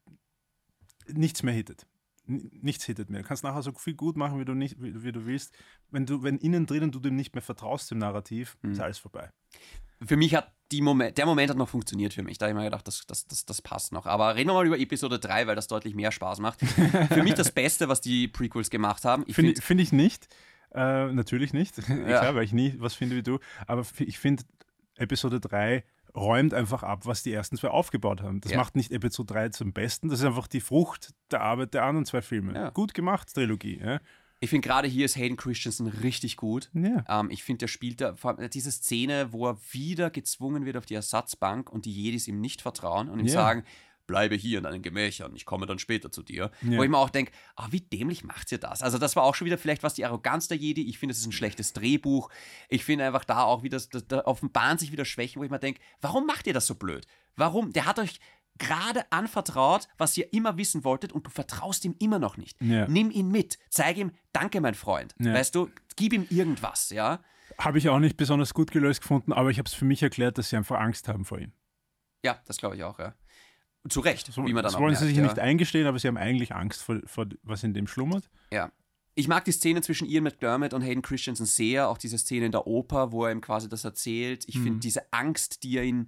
Nichts mehr hittet. Nichts hittet mehr. Du kannst nachher so viel gut machen, wie du willst. Wenn innen drinnen du dem nicht mehr vertraust, dem Narrativ, ist alles vorbei. Für mich hat der Moment hat noch funktioniert für mich. Da habe ich mir gedacht, das passt noch. Aber reden wir mal über Episode 3, weil das deutlich mehr Spaß macht. Für mich das Beste, was die Prequels gemacht haben. Finde ich nicht. Natürlich nicht, klar, weil ich nie was finde wie du, aber ich finde, Episode 3 räumt einfach ab, was die ersten 2 aufgebaut haben. Das macht nicht Episode 3 zum Besten, das ist einfach die Frucht der Arbeit der anderen 2 Filme. Ja. Gut gemacht, Trilogie. Ja. Ich finde gerade hier ist Hayden Christensen richtig gut. Ja. Ich finde, der spielt da vor allem diese Szene, wo er wieder gezwungen wird auf die Ersatzbank und die Jedis ihm nicht vertrauen und ihm sagen, bleibe hier in deinen Gemächern, ich komme dann später zu dir. Ja. Wo ich mir auch denke, wie dämlich macht ihr das? Also das war auch schon wieder vielleicht was die Arroganz der Jedi. Ich finde, es ist ein schlechtes Drehbuch. Ich finde einfach da auch wieder, da offenbaren sich wieder Schwächen, wo ich mir denke, warum macht ihr das so blöd? Warum? Der hat euch gerade anvertraut, was ihr immer wissen wolltet und du vertraust ihm immer noch nicht. Ja. Nimm ihn mit, zeig ihm, danke mein Freund. Ja. Weißt du, gib ihm irgendwas, ja. Habe ich auch nicht besonders gut gelöst gefunden, aber ich habe es für mich erklärt, dass sie einfach Angst haben vor ihm. Ja, das glaube ich auch, ja. Zu Recht, So, wie man dann das auch wollen merkt, sie sich ja. nicht eingestehen, aber sie haben eigentlich Angst vor was in dem schlummert. Ja. Ich mag die Szene zwischen Ian McDermott und Hayden Christensen sehr, auch diese Szene in der Oper, wo er ihm quasi das erzählt. Ich finde diese Angst, die er ihn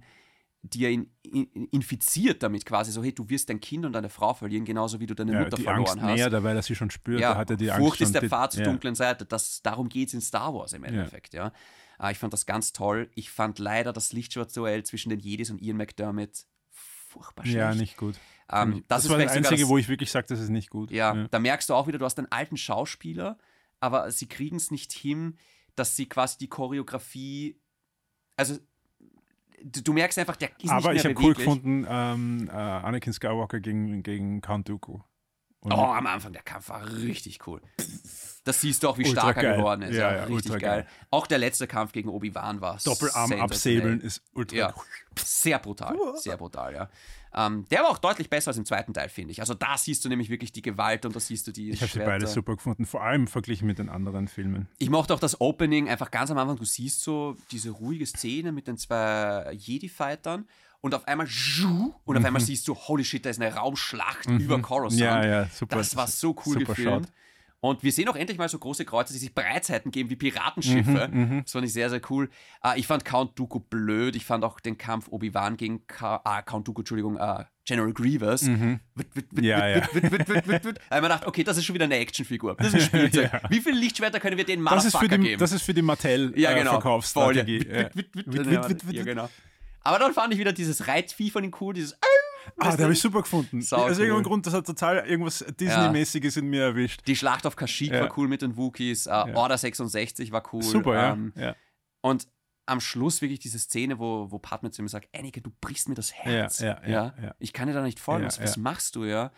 infiziert damit quasi, so hey, du wirst dein Kind und deine Frau verlieren, genauso wie du deine Mutter die verloren Angst hast. näher, weil er sie schon spürt, Ja, da hat er die Angst Furcht schon. ist der Pfad zur ja. dunklen Seite. Darum geht es in Star Wars im Endeffekt. Ja. Ich fand das ganz toll. Ich fand leider das Lichtschwertduell zwischen den Jedis und Ian McDermott furchtbar schlecht. Ja, nicht gut. Das ist war das vielleicht sogar Einzige, wo ich wirklich sage, das ist nicht gut. Ja, da merkst du auch wieder, du hast einen alten Schauspieler, aber sie kriegen es nicht hin, dass sie quasi die Choreografie, also du merkst einfach, der ist nicht mehr Aber ich habe beweglich. cool gefunden, Anakin Skywalker gegen Count Dooku. Und Am Anfang, der Kampf war richtig cool. Das siehst du auch, wie Ultra stark er geil. geworden ist. Ja, richtig ultra geil. geil. Auch der letzte Kampf gegen Obi-Wan war Doppelarm sensationell. absäbeln ist ultra Ja, sehr brutal, ja. Der war auch deutlich besser als im zweiten Teil, finde ich. Also da siehst du nämlich wirklich die Gewalt und da siehst du die Ich habe sie Schwerter. beide super gefunden, vor allem verglichen mit den anderen Filmen. Ich mochte auch das Opening, einfach ganz am Anfang, du siehst so diese ruhige Szene mit den zwei Jedi-Fightern und auf einmal und auf einmal siehst du, holy shit, da ist eine Raumschlacht über Coruscant. Ja, super. Das war so cool super gefilmt. Shot. Und wir sehen auch endlich mal so große Kreuzer, die sich Breitseiten geben wie Piratenschiffe. Das fand ich sehr, sehr cool. Ich fand Count Dooku blöd. Ich fand auch den Kampf Obi-Wan gegen Count Dooku, General Grievous. Ja. Ich habe mir gedacht, okay, das ist schon wieder eine Actionfigur. Das ist ein Spielzeug. Ja. Wie viele Lichtschwerter können wir den Das Motherfucker geben? ist für die Mattel-Verkaufsstrategie. Ja, genau. Aber dann fand ich wieder dieses Reitvieh von ihm cool, dieses Da habe ich super gefunden. Sau Aus irgendeinem cool. Grund, das hat total irgendwas Disney-mäßiges in mir erwischt. Die Schlacht auf Kashyyyk war cool mit den Wookies, Order 66 war cool. Super, ja. Und am Schluss wirklich diese Szene, wo Padme zu ihm sagt, Anakin, du brichst mir das Herz. Ja. Ich kann dir da nicht folgen. Ja, Was machst du, ja?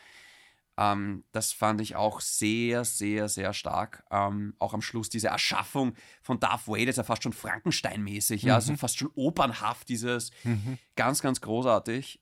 Das fand ich auch sehr, sehr, sehr stark. Auch am Schluss diese Erschaffung von Darth Vader, ist ja fast schon Frankenstein-mäßig, ja, so fast schon opernhaft, dieses ganz, ganz großartig.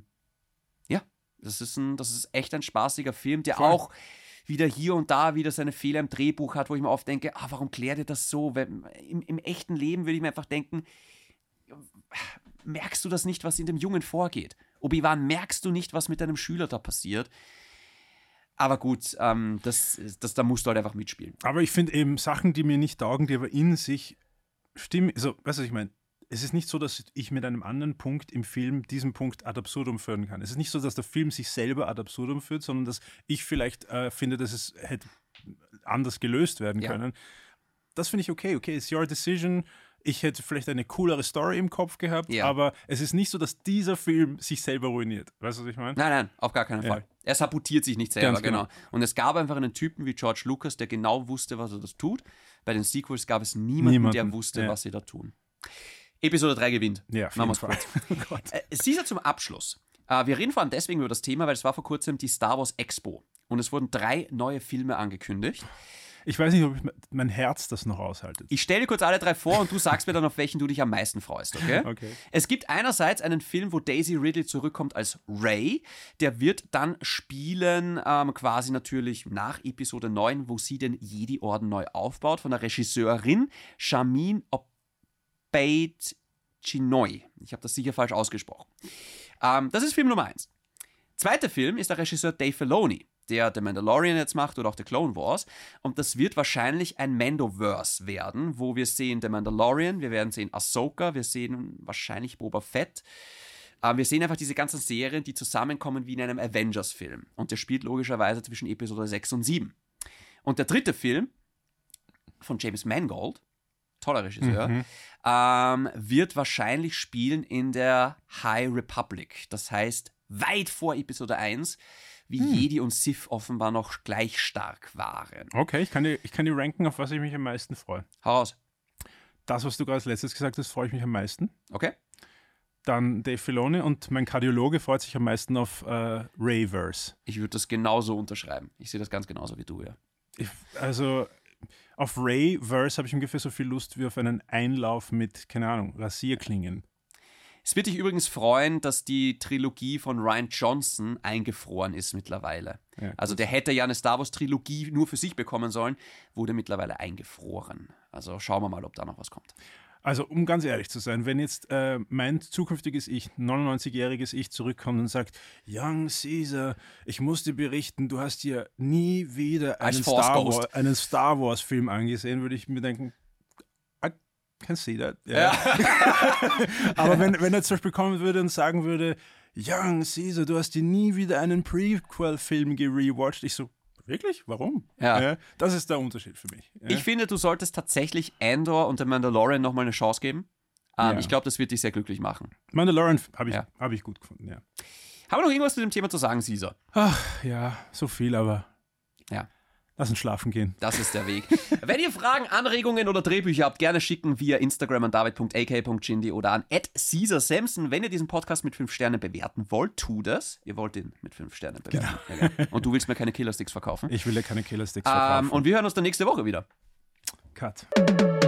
Das ist echt ein spaßiger Film, der auch wieder hier und da wieder seine Fehler im Drehbuch hat, wo ich mir oft denke, warum klärt ihr das so? Im echten Leben würde ich mir einfach denken, merkst du das nicht, was in dem Jungen vorgeht? Obi-Wan, merkst du nicht, was mit deinem Schüler da passiert? Aber gut, da musst du halt einfach mitspielen. Aber ich finde eben Sachen, die mir nicht taugen, die aber in sich stimmen. Also, weißt du, was ich meine? Es ist nicht so, dass ich mit einem anderen Punkt im Film diesen Punkt ad absurdum führen kann. Es ist nicht so, dass der Film sich selber ad absurdum führt, sondern dass ich vielleicht finde, dass es hätte anders gelöst werden können. Das finde ich okay. Okay, it's your decision. Ich hätte vielleicht eine coolere Story im Kopf gehabt, aber es ist nicht so, dass dieser Film sich selber ruiniert. Weißt du, was ich meine? Nein, auf gar keinen Fall. Er sabotiert sich nicht selber, Ganz genau. Und es gab einfach einen Typen wie George Lucas, der genau wusste, was er das tut. Bei den Sequels gab es niemanden, der wusste, was sie da tun. Episode 3 gewinnt. Ja, machen wir es kurz. Oh Gott. Caesar zum Abschluss. Wir reden vor allem deswegen über das Thema, weil es war vor kurzem die Star Wars Expo. Und es wurden 3 neue Filme angekündigt. Ich weiß nicht, ob mein Herz das noch aushaltet. Ich stelle dir kurz alle 3 vor und du sagst mir dann, auf welchen du dich am meisten freust, okay? Okay. Es gibt einerseits einen Film, wo Daisy Ridley zurückkommt als Rey. Der wird dann spielen, quasi natürlich nach Episode 9, wo sie den Jedi-Orden neu aufbaut, von der Regisseurin Shamin Obaid-Chinoy. Ich habe das sicher falsch ausgesprochen. Das ist Film Nummer 1. Zweiter Film ist der Regisseur Dave Filoni, der The Mandalorian jetzt macht oder auch The Clone Wars. Und das wird wahrscheinlich ein Mandoverse werden, wo wir sehen The Mandalorian, wir werden sehen Ahsoka, wir sehen wahrscheinlich Boba Fett. Wir sehen einfach diese ganzen Serien, die zusammenkommen wie in einem Avengers-Film. Und der spielt logischerweise zwischen Episode 6 und 7. Und der dritte Film von James Mangold, toller Regisseur, wird wahrscheinlich spielen in der High Republic. Das heißt, weit vor Episode 1, wie Jedi und Sith offenbar noch gleich stark waren. Okay, ich kann die ranken, auf was ich mich am meisten freue. Hau raus. Das, was du gerade als letztes gesagt hast, freue ich mich am meisten. Okay. Dann Dave Filoni und mein Kardiologe freut sich am meisten auf Rayverse. Ich würde das genauso unterschreiben. Ich sehe das ganz genauso wie du, ja. Also auf Rayverse habe ich ungefähr so viel Lust wie auf einen Einlauf mit, keine Ahnung, Rasierklingen. Es wird dich übrigens freuen, dass die Trilogie von Rian Johnson eingefroren ist mittlerweile. Ja, also der hätte ja eine Star Wars Trilogie nur für sich bekommen sollen, wurde mittlerweile eingefroren. Also schauen wir mal, ob da noch was kommt. Also, um ganz ehrlich zu sein, wenn jetzt mein zukünftiges Ich, 99-jähriges Ich, zurückkommt und sagt, Young Caesar, ich muss dir berichten, du hast dir nie wieder einen Star Wars Film angesehen, würde ich mir denken, I can see that. Yeah. Ja. Aber wenn er zum Beispiel kommen würde und sagen würde, Young Caesar, du hast dir nie wieder einen Prequel-Film gerewatcht, ich so, wirklich? Warum? Ja. Das ist der Unterschied für mich. Ja. Ich finde, du solltest tatsächlich Andor und The Mandalorian nochmal eine Chance geben. Ich glaube, das wird dich sehr glücklich machen. Mandalorian habe ich gut gefunden, ja. Haben wir noch irgendwas zu dem Thema zu sagen, Caesar? Ach ja, so viel, aber ja. Lass uns schlafen gehen. Das ist der Weg. Wenn ihr Fragen, Anregungen oder Drehbücher habt, gerne schicken via Instagram an david.ak.chindi oder an @CaesarSamson. Wenn ihr diesen Podcast mit 5 Sternen bewerten wollt, tu das. Ihr wollt ihn mit 5 Sternen bewerten. Genau. Ja, und du willst mir keine Killersticks verkaufen. Ich will dir keine Killersticks verkaufen. Und wir hören uns dann nächste Woche wieder. Cut.